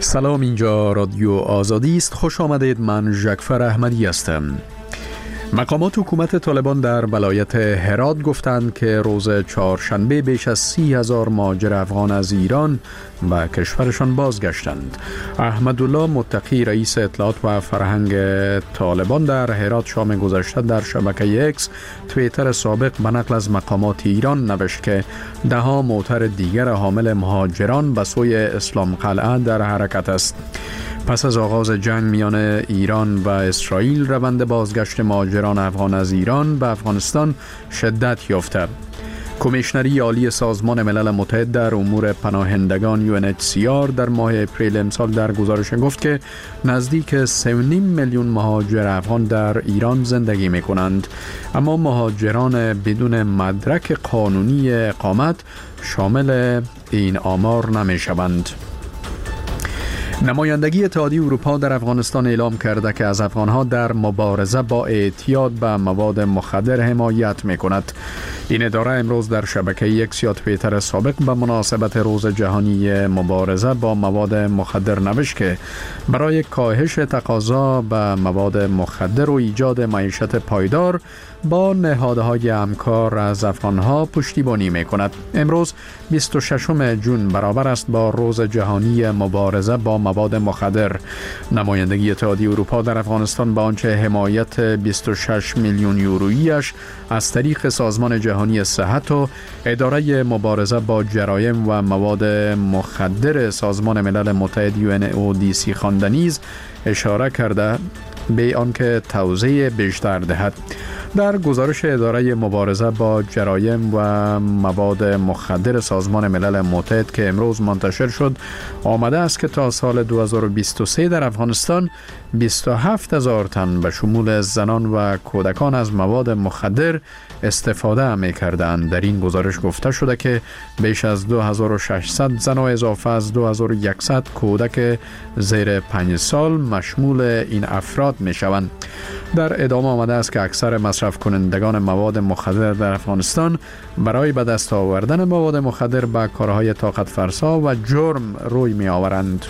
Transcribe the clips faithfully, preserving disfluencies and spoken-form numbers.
سلام، اینجا رادیو آزادی است. خوش آمدید. من ژکفر احمدی هستم. مقامات حکومت طالبان در ولایت هرات گفتند که روز چهارشنبه بیش از سی هزار مهاجر افغان از ایران به کشورشان بازگشتند. احمدالله متقی رئیس اطلاعات و فرهنگ طالبان در هرات شام گذشته در شبکه اکس توییتر سابق به نقل از مقامات ایران نوشت که ده ها موتر دیگر حامل مهاجران به سوی اسلام قلعه در حرکت است. پس از آغاز جنگ میان ایران و اسرائیل، روند بازگشت مهاجران افغان از ایران به افغانستان شدت یافته. کمیشنری عالی سازمان ملل متحد در امور پناهندگان یو ان اچ سی آر در ماه اپریل امسال در گزارش گفت که نزدیک سه و نیم میلیون مهاجر افغان در ایران زندگی می کنند، اما مهاجران بدون مدرک قانونی اقامت شامل این آمار نمی شوند. نمایندگی اتحادیه اروپا در افغانستان اعلام کرده که از افغانها در مبارزه با اعتیاد به مواد مخدر حمایت می کند. این اداره امروز در شبکه اکس یا توییتر سابق به مناسبت روز جهانی مبارزه با مواد مخدر نوشت که برای کاهش تقاضا به مواد مخدر و ایجاد معیشت پایدار با نهادهای همکار از افغانها پشتیبانی می کند. امروز بیست و ششم ژوئن برابر است با روز جهانی مبارزه با مواد مخدر. نمایندگی اتحادیه اروپا در افغانستان با آنچه حمایت بیست و شش میلیون یورویی‌اش از طریق سازمان جهانی صحت و اداره مبارزه با جرایم و مواد مخدر سازمان ملل متحد یو ان او دی سی خوانده نیز اشاره کرده به آنکه توضیح بیشتر دهد. در گزارش اداره مبارزه با جرایم و مواد مخدر سازمان ملل متحد که امروز منتشر شد آمده است که تا سال دو هزار و بیست و سه در افغانستان بیست و هفت هزار تن به شمول زنان و کودکان از مواد مخدر استفاده می کردند. در این گزارش گفته شده که بیش از دو هزار و ششصد زن و اضافه از دو هزار و صد کودک زیر پنج سال مشمول این افراد می شوند. در ادامه آمده است که اکثر مصرف کنندگان مواد مخدر در افغانستان برای به دست آوردن مواد مخدر به کارهای طاقت فرسا و جرم روی می آورند.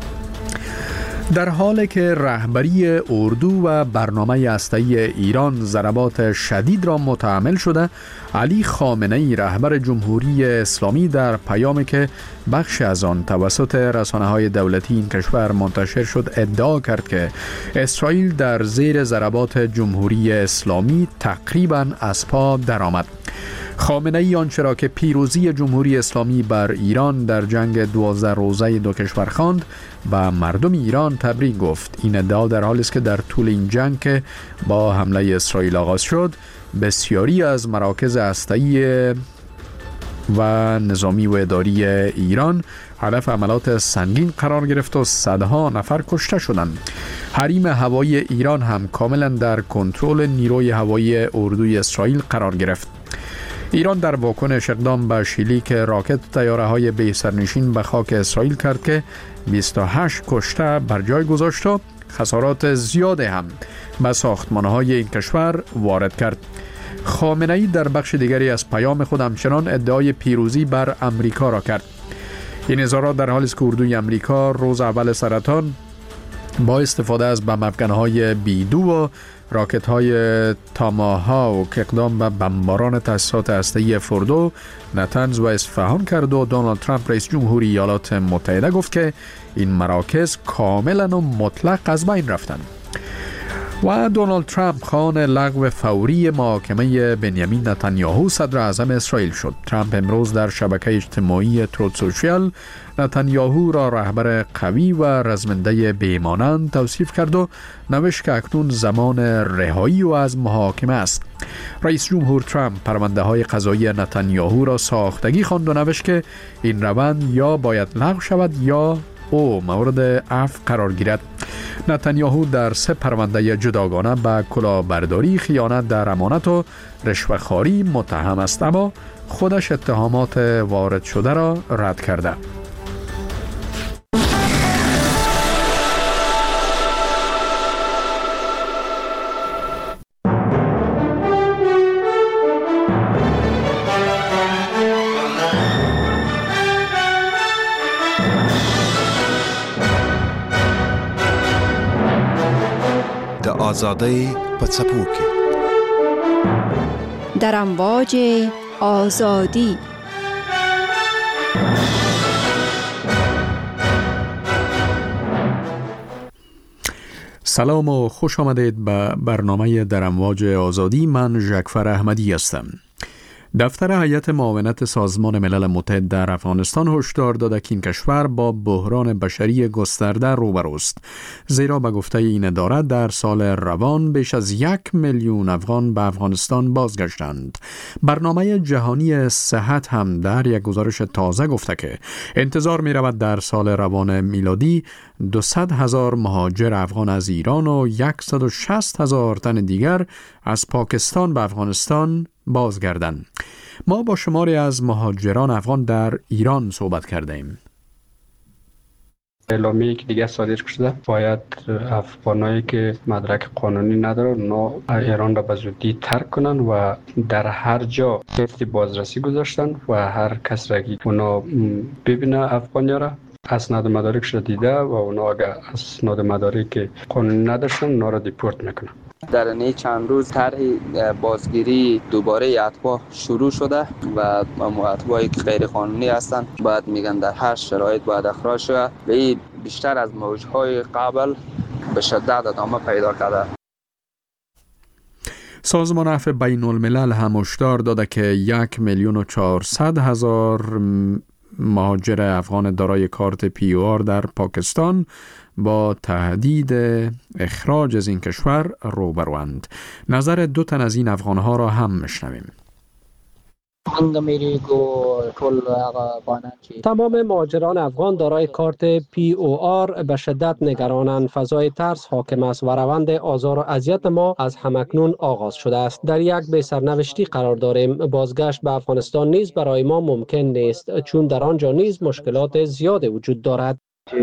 در حالی که رهبری اردو و برنامه هسته‌ای ایران ضربات شدید را متحمل شده، علی خامنه‌ای رهبر جمهوری اسلامی در پیامی که بخش از آن توسط رسانه‌های دولتی این کشور منتشر شد ادعا کرد که اسرائیل در زیر ضربات جمهوری اسلامی تقریباً از پا درآمد. خامنه‌ای آنچه را که پیروزی جمهوری اسلامی بر ایران در جنگ دوازده روزه دو کشور خواند و مردم ایران تبریک گفت. این ادعا در حالی است که در طول این جنگ که با حمله اسرائیل آغاز شد بسیاری از مراکز هسته‌ای و نظامی و اداری ایران هدف عملات سنگین قرار گرفت و صدها نفر کشته شدند. حریم هوایی ایران هم کاملا در کنترل نیروی هوایی اردوی اسرائیل قرار گرفت. ایران در واکنش اقدام به شلیک راکت طیاره‌های بی سرنشین به خاک اسرائیل کرد که بیست و هشت کشته بر جای گذاشت و خسارات زیادی هم به ساختمان‌های این کشور وارد کرد. خامنه‌ای در بخش دیگری از پیام خود همچنان ادعای پیروزی بر امریکا را کرد. این اظهارات در حالی است که اردوی امریکا روز اول سرطان با استفاده از بمب افکن‌های بیدو و راکت‌های تاماهاوک اقدام به بمباران تأسیسات هسته‌ای فوردو، نتنز و اصفهان کرد و دونالد ترامپ رئیس جمهوری ایالات متحده گفت که این مراکز کاملا و مطلق از بین رفتند. و دونالد ترامپ خواهان لغو فوری محاکمه بنیامین نتانیاهو صدر اعظم اسرائیل شد. ترامپ امروز در شبکه اجتماعی تروت سوشیال نتانیاهو را رهبر قوی و رزمنده بی‌مانند توصیف کرد و نوشت که اکنون زمان رهایی و از محاکمه است. رئیس جمهور ترامپ پرونده های قضایی نتانیاهو را ساختگی خواند و نوشت که این روند یا باید لغو شود یا او مورد عفو قرار گیرد. نتانیاهو در سه پرونده جداگانه به کلاهبرداری، خیانت در امانت و رشوه‌خواری متهم است، اما خودش اتهامات وارد شده را رد کرده. آزاده پڅپوکي در امواج آزادی. سلام و خوش آمدید به برنامه در امواج آزادی. من ژکفر احمدی هستم. دفتر هیئت معاونت سازمان ملل متحد در افغانستان هشدار داده که این کشور با بحران بشری گسترده روبروست، زیرا به گفته این اداره در سال روان بیش از یک میلیون افغان به افغانستان بازگشتند. برنامه جهانی صحت هم در یک گزارش تازه گفته که انتظار می رود در سال روان میلادی دویست هزار مهاجر افغان از ایران و صد و شصت هزار تن دیگر از پاکستان به افغانستان بازگردند. ما با شماری از مهاجران افغان در ایران صحبت کرده ایم. اعلامیه‌ای که دیگه صادر شده باید افغانایی که مدرک قانونی ندارن اونا ایران را به زودی ترک کنن و در هر جا تست بازرسی گذاشتن و هر کس را که اونا ببینه افغانی را اسناد مدارکش را دیده و اونا اگر اسناد مدارک قانونی نداشتن اونا را دیپورت میکنن. در این چند روز طرح بازگیری دوباره اتباع شروع شده و اتباعی که غیر قانونی هستند باید میگن در هر شرایط باید اخراج شود و این بیشتر از موجهای قبل به شدت ادامه پیدا کرده. سازمان عفو بین الملل هم هشدار داده که یک میلیون و چهارصد هزار مهاجر افغان دارای کارت پی او آر در پاکستان با تهدید اخراج از این کشور روبروند. نظر دو تن از این افغانها را هم میشنویم. تمام مهاجران افغان دارای کارت پی او آر به شدت نگرانند. فضای ترس حاکم است و روند آزار و اذیت ما از همکنون آغاز شده است. در یک بی سرنوشتی قرار داریم. بازگشت به افغانستان نیز برای ما ممکن نیست، چون در آنجا نیز مشکلات زیاد وجود دارد.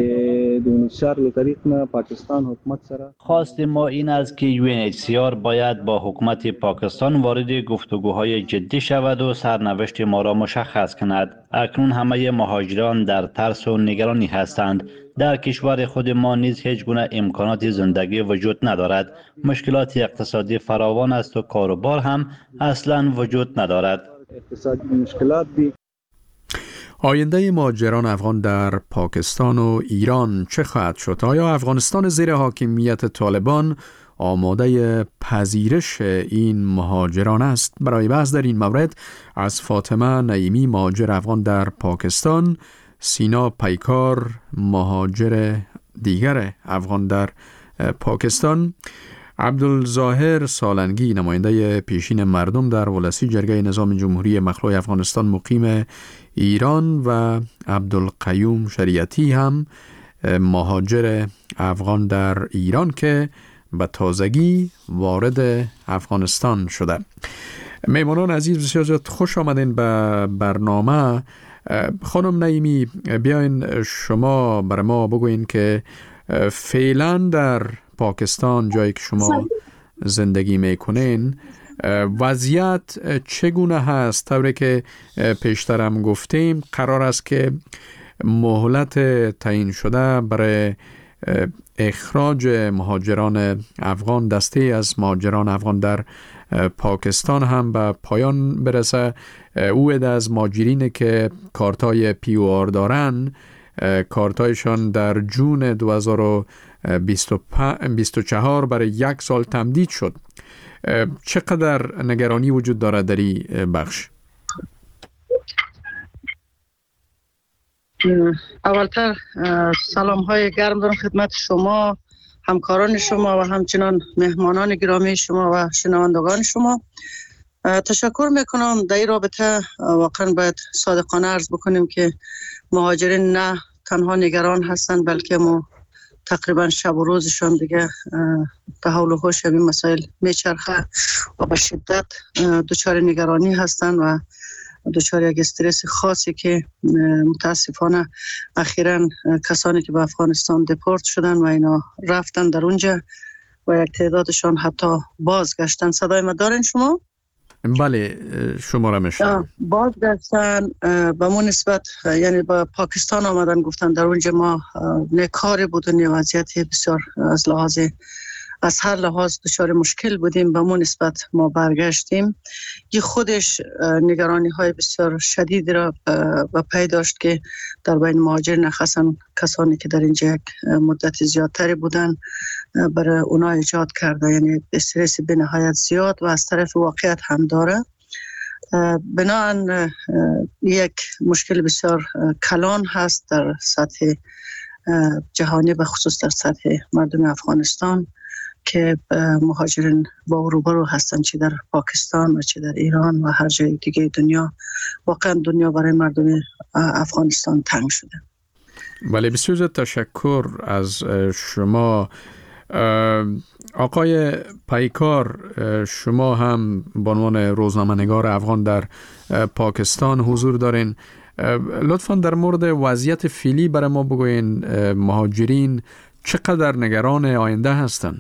خواست ما این است که یو ان اچ سی آر باید با حکومت پاکستان وارد گفتگوهای جدی شود و سرنوشت ما را مشخص کند. اکنون همه مهاجران در ترس و نگرانی هستند. در کشور خود ما نیز هیچ گونه امکانات زندگی وجود ندارد. مشکلات اقتصادی فراوان است و کاروبار هم اصلا وجود ندارد. اقتصادی مشکلات دی. آینده مهاجران افغان در پاکستان و ایران چه خواهد شد؟ آیا افغانستان زیر حاکمیت طالبان آماده پذیرش این مهاجران است؟ برای بحث در این مورد از فاطمه نعیمی مهاجر افغان در پاکستان، سینا پیکار مهاجر دیگر افغان در پاکستان، عبدالظاهر سالنگی نماینده پیشین مردم در ولسی جرگه نظام جمهوری مخلوع افغانستان مقیم ایران و عبدالقیوم شریعتی هم مهاجر افغان در ایران که به تازگی وارد افغانستان شده. میمانان عزیز بسیار خوش آمدین به برنامه. خانم نعیمی، بیاین شما برای ما بگوین که فعلا در پاکستان جایی که شما زندگی میکنین وضعیت چگونه هست؟ طوری که پیشترم گفتیم قرار است که مهلت تعیین شده برای اخراج مهاجران افغان، دسته از مهاجران افغان در پاکستان هم به پایان برسه. او عده از مهاجرین که کارتای پی او آر دارن کارتایشان در جون دو هزار و بیست و چهار برای یک سال تمدید شد. چقدر نگرانی وجود دارد در این بخش؟ اولتر سلام های گرم دارم خدمت شما، همکاران شما و همچنان مهمانان گرامی شما و شنوندگان شما. تشکر میکنم. در این رابطه واقعا باید صادقانه عرض بکنیم که مهاجرین نه تنها نگران هستند، بلکه ما تقریبا شب و روزشان دیگه به حول و حوش این مسائل میچرخه و به شدت دچار نگرانی هستند و دچار یک استرس خاصی که متاسفانه اخیراً کسانی که به افغانستان دپورت شدن و اینا رفتن در اونجا و یک تعدادشان حتی بازگشتن. صدای ما دارین شما؟ بله شما را میشنم. بازگشتن به مون نسبت، یعنی به پاکستان آمدن، گفتن در اونجا ما نکاری بود و وضعیت بسیار از لحاظ از هر لحاظ دچار مشکل بودیم. به مون نسبت ما برگشتیم. این خودش نگرانی های بسیار شدید را به پی داشت که در بین مهاجرین، خاصا کسانی که در اینجا یک مدت زیادتری بودن، برای اونا ایجاد کرده، یعنی استرس به نهایت زیاد و از طرف واقعیت هم داره. بنابراین یک مشکل بسیار کلان هست در سطح جهانی، به خصوص در سطح مردم افغانستان که مهاجرین با روبرو هستند، چه در پاکستان و چه در ایران و هر جای دیگه دنیا. واقعا دنیا برای مردم افغانستان تنگ شده. ولی بسیار تشکر از شما آقای پیکار. شما هم به عنوان روزنامه‌نگار افغان در پاکستان حضور دارین. لطفاً در مورد وضعیت فعلی برای ما بگوین. مهاجرین چقدر نگران آینده هستند؟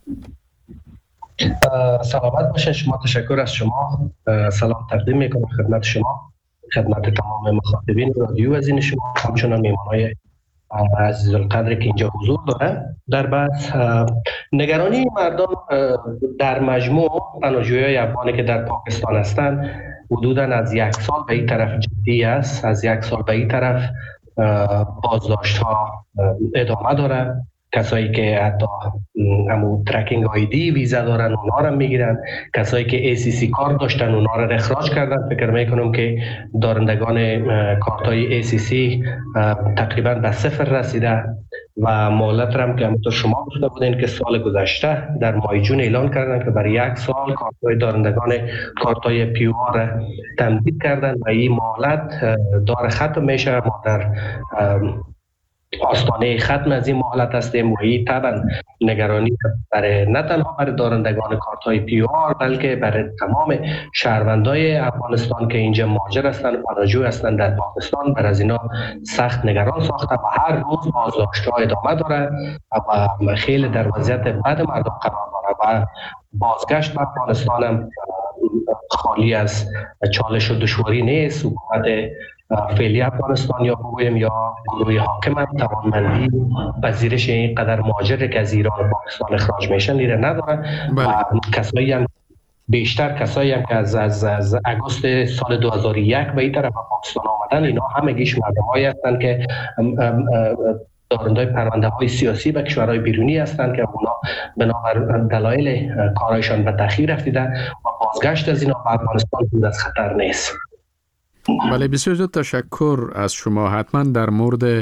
سلامت باشین. شما تشکر از شما. سلام تقدیم میکنم خدمت شما، خدمت تمام مخاطبین رادیو عزیز شما، همچنان میهمانای عزیز القدر که اینجا حضور داره. در بحث نگرانی مردم در مجموع پناهجویان افغانی که در پاکستان هستند حدوداً از یک سال به این طرف جدی است. از یک سال به این طرف بازداشت ها ادامه داره. کسایی که حتی همون ترکینگ آیدی ویزا دارن اونا رو میگیرن. کسایی که ای سی سی کارت داشتن اونا رو اخراج کردن. فکر میکنم که دارندگان کارت های ای سی سی تقریبا به صفر رسیده و مهلت هم که همونطور شما گفته بودین که سال گذشته در ماه جون اعلان کردن که برای یک سال کارت های دارندگان کارت های پی او آر تمدید کردن و این مهلت داره ختم میشه. ما در آستانه ختم از این مهلت هستیم و این طبعا نگرانی برای نه تنها برای دارندگان کارت های پی او آر بلکه برای تمام شهروندای افغانستان که اینجا مهاجر هستند و پناهجو هستند در پاکستان، بر از اینا سخت نگران ساخته و هر روز بازداشت‌ها ادامه داره و خیلی در وضعیت بد مردم قرار داره و بازگشت به افغانستان هم خالی از چالش و دشواری نیست. حکومت فعلی افغانستان یا بگویم یا گروه حاکم هم توانمندی پذیرش این قدر مهاجر که از ایران و پاکستان اخراج میشن لیره نداره. و کسایی هم بیشتر کسایی هم که از از از اگوست سال دو هزار و یک به این طرف پاکستان آمدن، اینا همگیش مردمایی هستند که دارندای پرونده های سیاسی و کشورهای بیرونی هستند که اونا بنابر دلایل کارایشان به تأخیر رفته و بازگشت از اینا به افغانستان دور از خطر نیست. بله، بسیار تشکر از شما. حتما در مورد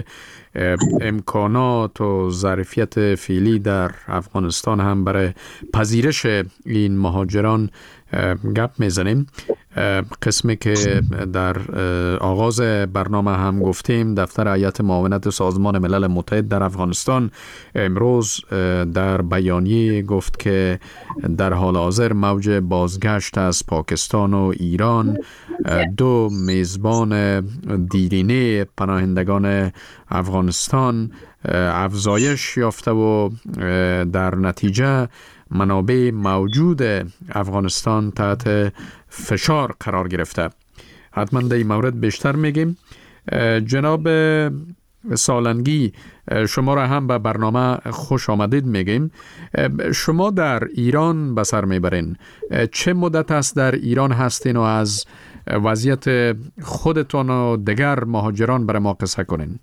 امکانات و ظرفیت فعلی در افغانستان هم برای پذیرش این مهاجران گپ میزنیم. قسمی که در آغاز برنامه هم گفتیم، دفتر هیئت معاونت سازمان ملل متحد در افغانستان امروز در بیانیه گفت که در حال حاضر موج بازگشت از پاکستان و ایران، دو میزبان دیرینه پناهندگان افغانستان، افزایش یافته و در نتیجه منابع موجود افغانستان تحت فشار قرار گرفته. حتما در این مورد بیشتر میگیم. جناب سالنگی، شما را هم به برنامه خوش آمدید میگیم. شما در ایران به سر میبرین. چه مدت است در ایران هستین و از وضعیت خودتان و دیگر مهاجران برای ما قصه کنین؟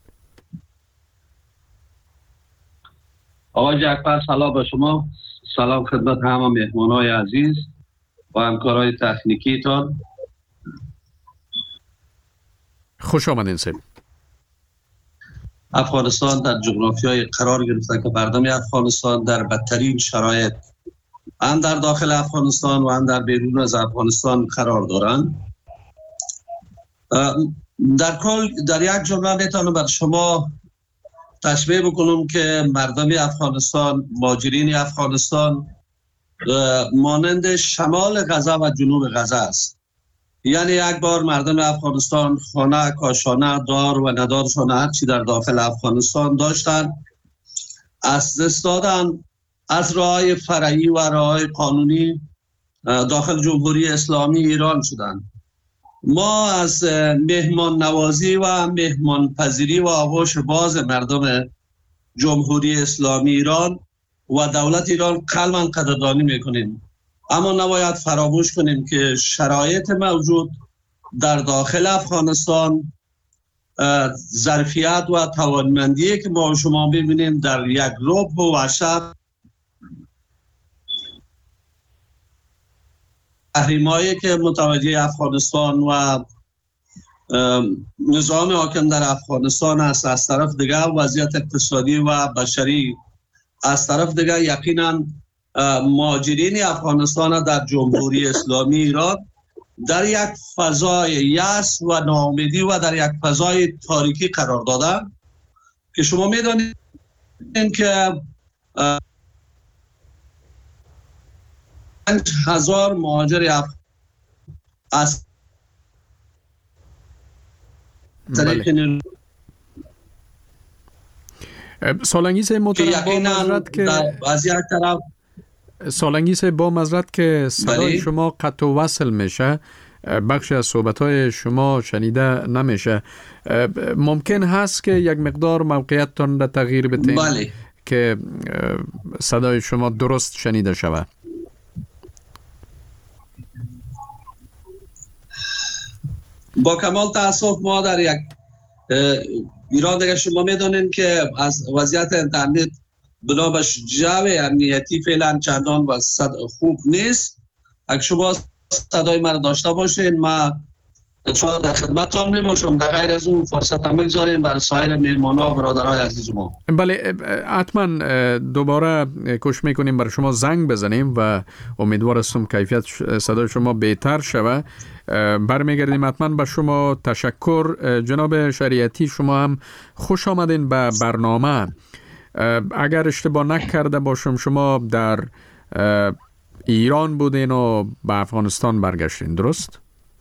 آقای جعفر، سلام به شما. سلام خدمت همه مهمانای عزیز و همکارای تکنیکی تان. خوش آمدین سید. افغانستان در جغرافیای قرار گرفته که مردم افغانستان در بدترین شرایط هم در داخل افغانستان و هم در بیرون از افغانستان قرار دارند. در کل در یک جمله میتونم بر شما تشبیه بکنم که مردم افغانستان، مهاجرین افغانستان مانند شمال غزه و جنوب غزه است. یعنی یک بار مردم افغانستان خانه، کاشانه، دار و ندارشان هر چی در داخل افغانستان داشتن از دست دادن. از راه‌های فرعی و راه‌های قانونی داخل جمهوری اسلامی ایران شدند. ما از مهمان نوازی و مهمان پذیری و آغوش باز مردم جمهوری اسلامی ایران و دولت ایران قلباً قدردانی میکنیم، اما نباید فراموش کنیم که شرایط موجود در داخل افغانستان، ظرفیت و توانمندی که ما شما ببینیم در یک ربع و عشر تحریمایی که متوجه افغانستان و نظام حاکم در افغانستان است، از طرف دیگر وضعیت اقتصادی و بشری، از طرف دیگر یقینا مهاجرین افغانستان در جمهوری اسلامی ایران در یک فضای یأس و ناامیدی و در یک فضای تاریکی قرار دادن که شما میدانید که پنج هزار مهاجر افغان از بله. سالنگیس محترم با مزرد که از یک طرف سالنگیس با مزرد که صدای بله. شما قطع و وصل میشه، بخش از صحبت‌های شما شنیده نمیشه. ممکن هست که یک مقدار موقعیتتان را تغییر بدین بله. که صدای شما درست شنیده شود؟ با کمال تاسف ما در یک ایران دیگه شما میدونین که از وضعیت اینترنت بنا به جو امنیتی فعلا چندان و خوب نیست. اگه شما صدای من داشته باشین ما شما در خدمتتان میباشم، در غیر از اون فرصت هم بگذارین برای سایر میلمانا و برادرای عزیز ما. بله حتما دوباره کوشش میکنیم برای شما زنگ بزنیم و امیدوار هستم کیفیت صدای شما بهتر شود. برمیگردیم حتما به شما. تشکر جناب شریعتی، شما هم خوش آمدین به برنامه. اگر اشتباه نکرده باشم شما در ایران بودین و به افغانستان برگشتین، درست؟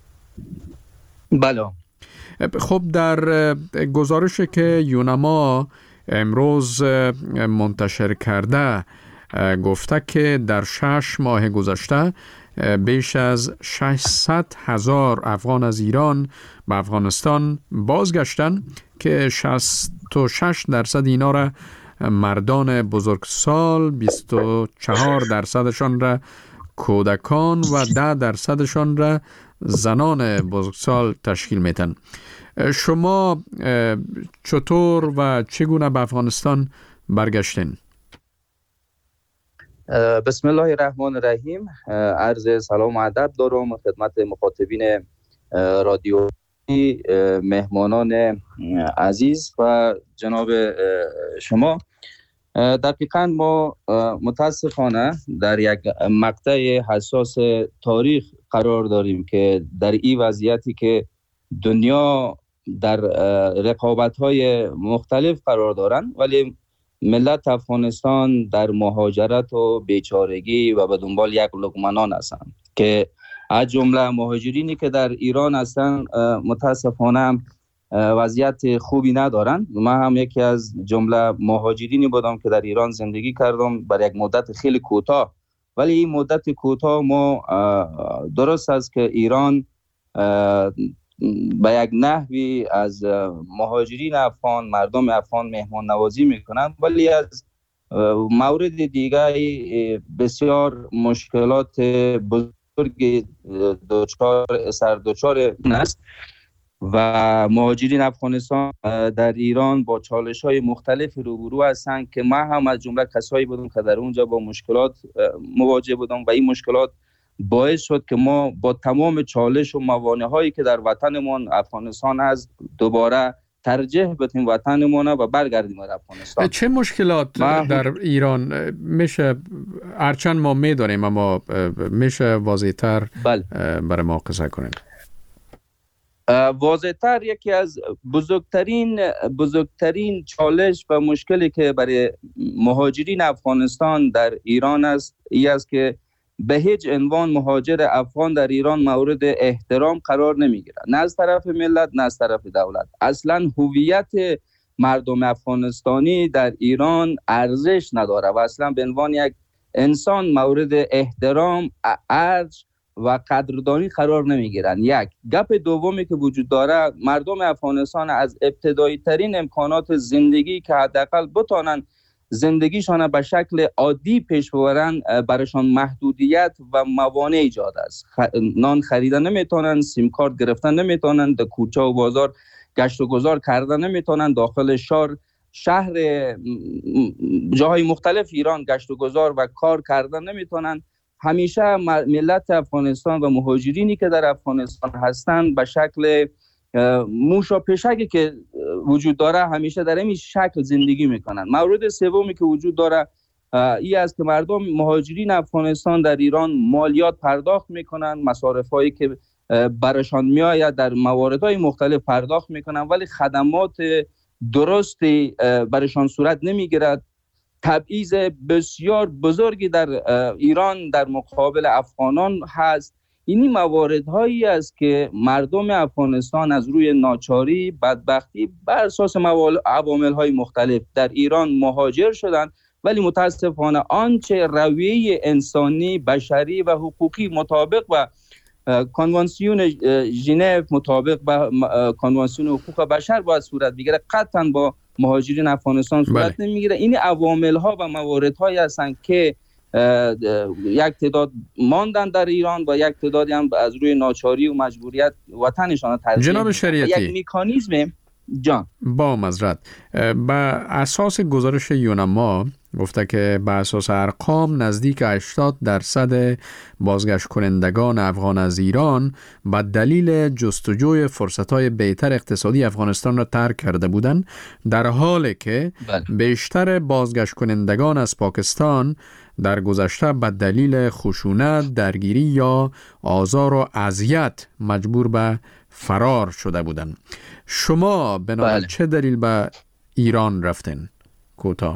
بله. خب در گزارشی که یونما امروز منتشر کرده گفته که در شش ماه گذشته بیش از ششصد هزار افغان از ایران به افغانستان بازگشتن که شصت و شش درصد اینا را مردان بزرگسال، بیست و چهار درصدشان را کودکان و ده درصدشان را زنان بزرگسال تشکیل میتن. شما چطور و چگونه به افغانستان برگشتین؟ بسم الله الرحمن الرحیم. عرض سلام و ادب دارم خدمت مخاطبین رادیو، مهمانان عزیز و جناب شما. دقیقاً ما متاسفانه در یک مقطع حساس تاریخ قرار داریم که در این وضعیتی که دنیا در رقابت‌های مختلف قرار دارند، ولی ملت افغانستان در مهاجرت و بیچارگی و به دنبال یک لقمه نان هستند که از جمله مهاجرینی که در ایران هستند متاسفانه وضعیت خوبی ندارند. من هم یکی از جمله مهاجرینی بودم که در ایران زندگی کردم برای یک مدت خیلی کوتاه، ولی این مدت کوتاه ما درست است که ایران به یک نحوی از مهاجرین افغان، مردم افغان مهمان نوازی میکنند، ولی از مورد دیگه بسیار مشکلات بزرگ دوچار سر دوچار است و مهاجرین افغانستان در ایران با چالش های مختلف روبرو هستند که من هم از جمله کسایی بودم که در اونجا با مشکلات مواجه بودم و این مشکلات باعث شد که ما با تمام چالش و موانع هایی که در وطنمون افغانستان از دوباره ترجیح بدیم وطنمون و برگردیم در افغانستان. چه مشکلات در ایران میشه هرچند ما میدانیم اما میشه واضح‌تر بله. برای ما قصه کنید؟ واضح‌تر یکی از بزرگترین بزرگترین چالش و مشکلی که برای مهاجرین افغانستان در ایران است این است که به هیچ عنوان مهاجر افغان در ایران مورد احترام قرار نمیگیرد، نه از طرف ملت نه از طرف دولت. اصلا هویت مردم افغانستانی در ایران ارزش نداره و اصلا به عنوان یک انسان مورد احترام، ارج و قدردانی قرار نمیگیرن. یک گپ دومی که وجود داره، مردم افغانستان از ابتدایی ترین امکانات زندگی که حداقل بتونن زندگیشان به شکل عادی پیش ببرن برایشان محدودیت و موانع ایجاد است. خ... نان خریدن نمیتونن، سیم کارت گرفتن نمیتونن، در کوچه و بازار گشت و گذار کردن نمیتونن، داخل شهر شهر جاهای مختلف ایران گشت و گذار و کار کردن نمیتونن. همیشه ملت افغانستان و مهاجرینی که در افغانستان هستند به شکل موش و پشکی که وجود داره همیشه در این شکل زندگی میکنن. مورد سومی که وجود داره این است که مردم مهاجرین افغانستان در ایران مالیات پرداخت میکنن، مصارف هایی که برشان میآید در مواردهای مختلف پرداخت میکنن، ولی خدمات درستی برشان صورت نمیگیرد. تبعیض بسیار بزرگی در ایران در مقابل افغانان هست. اینی مواردهایی است که مردم افغانستان از روی ناچاری، بدبختی بر اساس عوامل‌های مختلف در ایران مهاجر شدند، ولی متاسفانه آنچه رویه انسانی، بشری و حقوقی مطابق با کنوانسیون ژنو، مطابق با کنوانسیون حقوق بشر باید صورت بگیره، قطعا با مهاجرین افغانستان صورت بله. نمیگیره. این عوامل‌ها و مواردهایی هستند که یک تعداد ماندن در ایران و یک تعدادی هم از روی ناچاری و مجبوریت وطنشان ترک. جناب شریعتی، یک مکانیزم جان با معذرت به اساس گزارش یونما گفته که به اساس ارقام نزدیک هشتاد درصد بازگشت کنندگان افغان از ایران به دلیل جستجوی فرصت‌های بهتر اقتصادی افغانستان را ترک کرده بودند، در حالی که بله. بیشتر بازگشت کنندگان از پاکستان در گذشته به دلیل خشونت، درگیری یا آزار و اذیت مجبور به فرار شده بودند. شما بنابر بله. چه دلیل به ایران رفتین؟ کوتاه.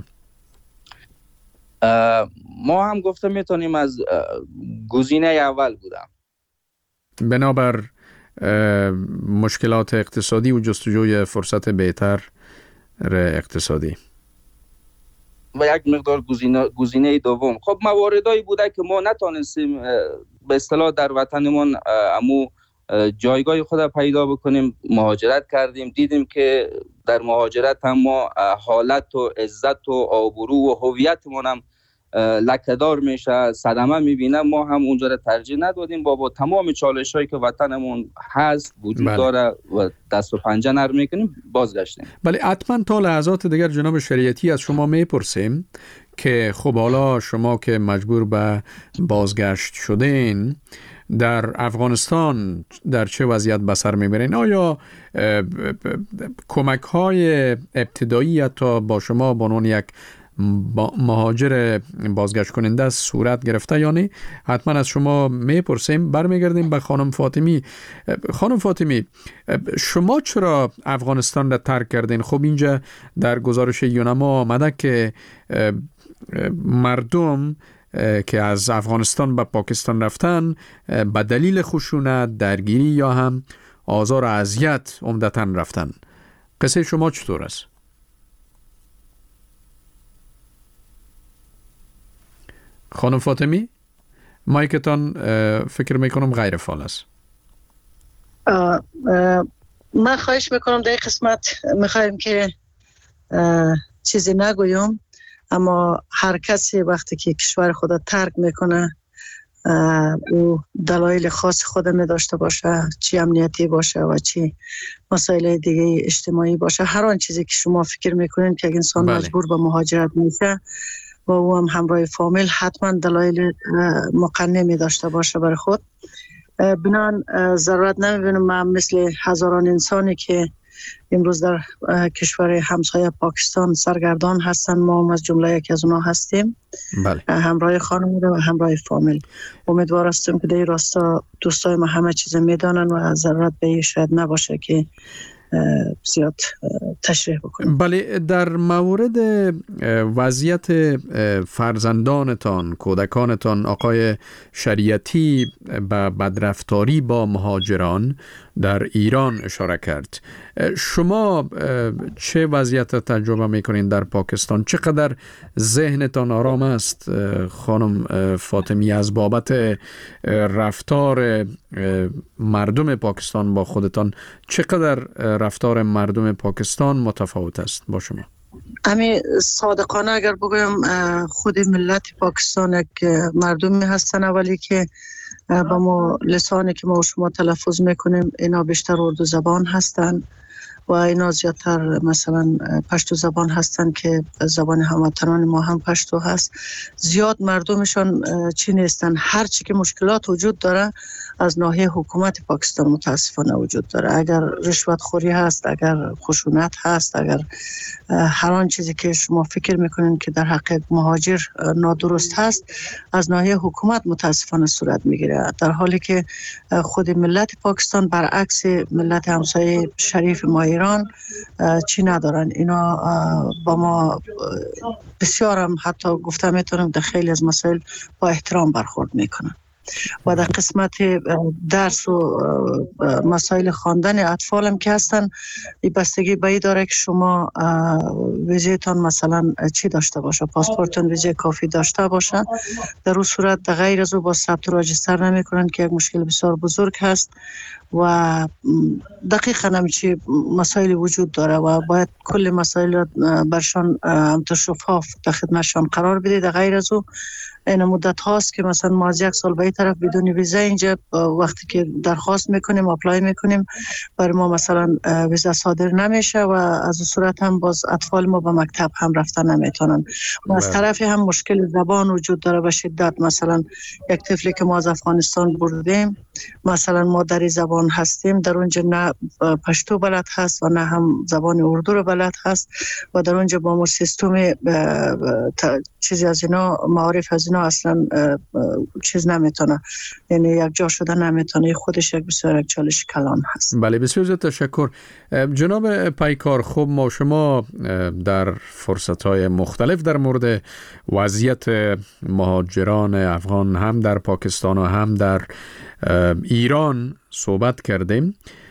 ما هم گفته میتونیم از گزینه اول بودم. بنابر مشکلات اقتصادی و جستجوی فرصت بهتر اقتصادی و یک مقدار گزینه گزینه دوم. خب مواردایی بوده که ما نتونستیم به اصطلاح در وطنمون امو جایگاه خود پیدا بکنیم، مهاجرت کردیم. دیدیم که در مهاجرت هم ما حالت و عزت و آبرو و هویتمون هم لکه‌دار میشه، صدمه میبینه. ما هم اونجا رو ترجیح ندادیم، با با تمام چالش هایی که وطنمون هست وجود بله. داره و دست و پنجه نرم میکنیم، بازگشتیم. بله حتما تا لحظات دیگر جناب شریعتی از شما میپرسیم که خب حالا شما که مجبور به بازگشت شدین، در افغانستان در چه وضعیت به سر میبرین؟ آیا کمک های ابتدایی حتی با شما به عنوان یک مهاجر بازگشت کننده صورت گرفته یا نه؟ حتما از شما میپرسیم. برمیگردیم به خانم فاطمی. خانم فاطمی، شما چرا افغانستان را ترک کردین؟ خب اینجا در گزارش یونما آمده که مردم که از افغانستان به پاکستان رفتن به دلیل خشونت، درگیری یا هم آزار و اذیت عمدتاً رفتن. قصه شما چطور است؟ خانم فاطمی، مایکتان فکر میکنم غیر فعال است. من خواهش میکنم در قسمت میخوایم که چیزی نگویم، اما هر کسی وقتی که کشور خود ترک میکنه او دلایل خاص خود می داشته باشه، چی امنیتی باشه و چی مسائل دیگه اجتماعی باشه، هر آن چیزی که شما فکر میکنین که انسان بله. مجبور به مهاجرت میشه و او هم همراه فامیل حتما دلایل مقنعی داشته باشه برای خود. بنان ضرورت نمیبینم من مثل هزاران انسانی که امروز در کشور همسایه پاکستان سرگردان هستن، ما هم از جمله یکی از اونها هستیم. بله. همراه خانم و همراه فامیل. امیدوار هستم که در این راستا دوستای ما همه چیز میدانن و ضرورت به شاید نباشه که زیاد تشریح بکنم. بله، در مورد وضعیت فرزندانتان، کودکانتان، آقای شریعتی به بدرفتاری با مهاجران در ایران اشاره کرد. شما چه وضعیت تجربه میکنین در پاکستان؟ چقدر ذهنتان آرام است خانم فاطمی از بابت رفتار مردم پاکستان با خودتان؟ چقدر رفتار مردم پاکستان متفاوت است با شما؟ امی صادقانه اگر بگویم خود ملت پاکستان که مردمی هستن اولی که با ما لسانی که ما و شما تلفظ میکنیم اینا بیشتر اردو زبان هستن و اینا زیادتر مثلا پشتو زبان هستن که زبان هموطنان ما هم پشتو هست. زیاد مردمشان چی نیستن. هر چی که مشکلات وجود داره از ناحیه حکومت پاکستان متاسفانه وجود داره. اگر رشوت خوری هست، اگر خشونت هست، اگر هر آن چیزی که شما فکر میکنین که در حق مهاجر نادرست هست از ناحیه حکومت متاسفانه صورت میگیره، در حالی که خود ملت پاکستان برعکس ملت همسایه شریف ما ایران چی ندارن. اینا با ما بسیار هم حتی گفته میتونم در خیلی از مسائل با احترام برخورد میکنن و در قسمت درس و مسائل خواندن اطفال هم که هستن این بستگی به این داره که شما ویزیتان مثلا چی داشته باشه، پاسپورتون ویزه کافی داشته باشه. در اون صورت در غیر از او با ثبت راجستر نمی کنن که یک مشکل بسیار بزرگ هست و دقیقا همیچی مسائل وجود داره و باید کل مسائل برشان همطور شفاف در خدمتشان قرار بده. در غیر از او این مدت هاست که مثلا ما از یک سال به این طرف بدون ویزا اینجا وقتی که درخواست میکنیم اپلای میکنیم برای ما مثلا ویزا صادر نمیشه و از صورت هم باز اطفال ما به مکتب هم رفتن نمیتونن و از طرفی هم مشکل زبان وجود داره به شدت. مثلا یک طفلی که ما از افغانستان بردیم مثلا مادری زبان هستیم، در اونجا نه پشتو بلد هست و نه هم زبان اردو رو بلد هست و در اونجا با ما سیستم چیزی از اینا معارف از اینا اصلا چیز نمیتونه، یعنی یک جا شده نمیتونه. خودش یک بسیار یک چالش کلان هست. بله بسیار زیاد تشکر جناب پیکار. خب ما شما در فرصت‌های مختلف در مورد وضعیت مهاجران افغان هم در پاکستان و هم در ایران صحبت کردیم.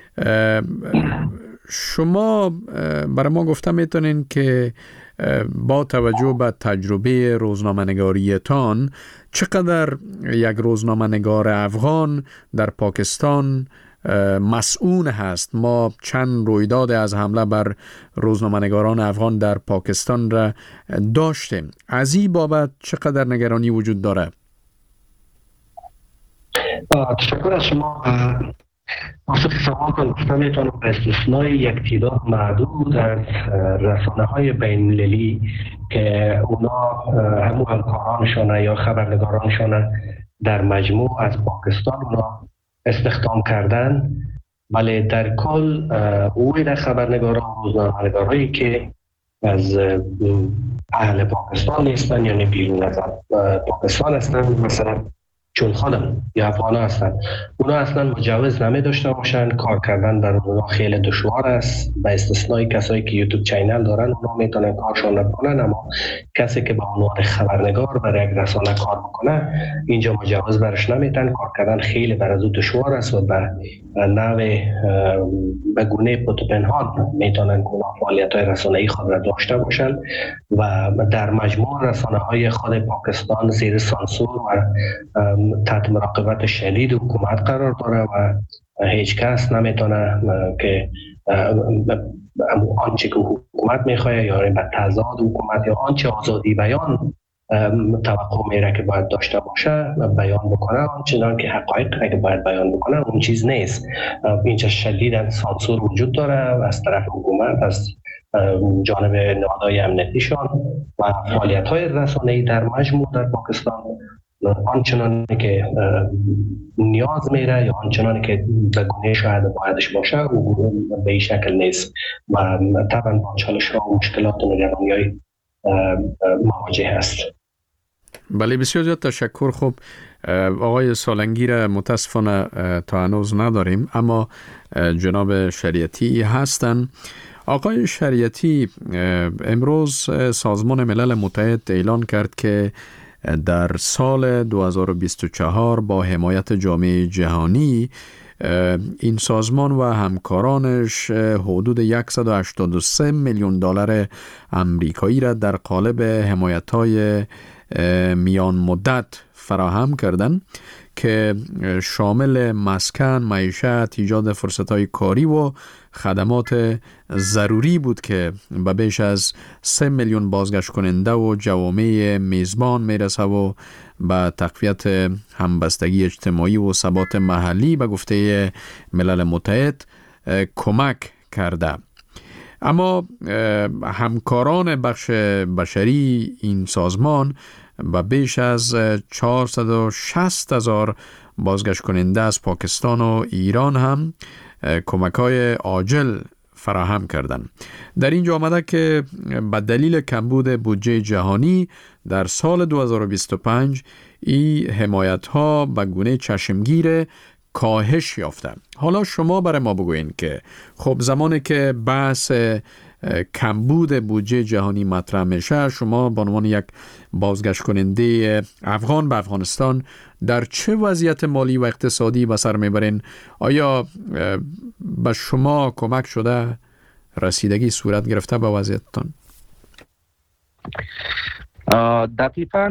شما برای ما گفته میتونین که با توجه به تجربه روزنامه‌نگاریتان چقدر یک روزنامه‌نگار افغان در پاکستان مسئول هست؟ ما چند رویداد از حمله بر روزنامه‌نگاران افغان در پاکستان را داشتیم. از این بابت چقدر نگرانی وجود داره؟ تشکر از شما. پاسخ سوال کن گفتم میتونم به استثنای یک تعداد معدود از رسانه های بین المللی که اونا همون همکارانشان یا خبرنگارانشان در مجموع از پاکستان اونا استخدام کردن، ولی در کل اوی خبرنگاران و روزنامه‌نگارایی که از اهل پاکستان نیستن یعنی بیرون از پاکستان هستن، مثلا چون خانم یا افغان هستن، اونا اصلا مجوز نمی داشته باشن. کار کردن در اونا خیلی دشوار است. به استثنای کسایی که یوتیوب چینل دارن اونا میتونن کارشون بکنن، اما کسی که به عنوان خبرنگار برای یک رسانه کار بکنه اینجا مجوز برش نمیتن. کار کردن خیلی بر از او دشوار است و به نوع به گونه پنهان میتونن که فعالیت‌های رسانه‌ای خود را داشته باشن و در مجموع رسانه‌های خود پاکستان زیر سانسور و تحت مراقبت شدید حکومت قرار داره و هیچ کس نمیتونه که آنچه که حکومت میخواه یا به تضاد حکومت یا آنچه آزادی بیان توقع میره که باید داشته باشه بیان بکنه، آنچنان که حقایق که باید بیان بکنه اون چیز نیست. اینجا شدیداً سانسور وجود داره از طرف حکومت، از جانب نهادهای امنیتیشان و فعالیت‌های رسانه‌ای در مجموع در پاکستان آنچنانی که نیاز میره یا آنچنانی که به گونه شاید بایدش باشه و به این شکل نیست و طبعا با چالش‌ها و مشکلات و نگرانی‌های مواجه هست. بله بسیار زیاد تشکر. خب آقای سالنگی را متاسفانه تا هنوز نداریم، اما جناب شریعتی هستن. آقای شریعتی، امروز سازمان ملل متحد اعلان کرد که در سال دو هزار و بیست و چهار با حمایت جامعه جهانی این سازمان و همکارانش حدود صد و هشتاد و سه میلیون دلار آمریکایی را در قالب حمایت‌های میان مدت فراهم کردن که شامل مسکن، معیشت، ایجاد فرصت‌های کاری و خدمات ضروری بود که به بیش از سه میلیون بازگشت کننده و جوامع میزبان میرسه و به تقویت همبستگی اجتماعی و ثبات محلی به گفته ملل متحد کمک کرده. اما همکاران بخش بشری این سازمان با بیش از چهارصد و شصت هزار بازگشت کننده از پاکستان و ایران هم کمک‌های عاجل فراهم کردند. در اینجا آمده که به دلیل کمبود بودجه جهانی در سال دو هزار و بیست و پنج این حمایت‌ها به گونه چشمگیر کاهش یافته. حالا شما برای ما بگوین که خب زمانی که بحث کمبود بودجه جهانی مطرح میشه، شما به عنوان یک بازگشت کننده افغان به افغانستان در چه وضعیت مالی و اقتصادی به سر میبرین؟ آیا به شما کمک شده رسیدگی صورت گرفته به وضعیتتان؟ دقیقاً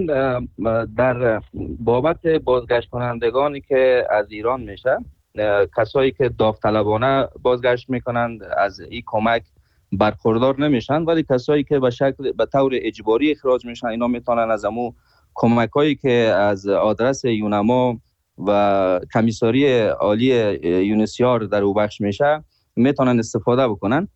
در بابت بازگشت کنندگانی که از ایران میشه، کسایی که داوطلبانه بازگشت میکنند از این کمک برخوردار نمیشن، ولی کسایی که به شکل به طور اجباری اخراج میشن اینا میتونن از امو کمکایی که از آدرس یونما و کمیساری عالی یونسیار در او بخش میشه میتونن استفاده بکنن.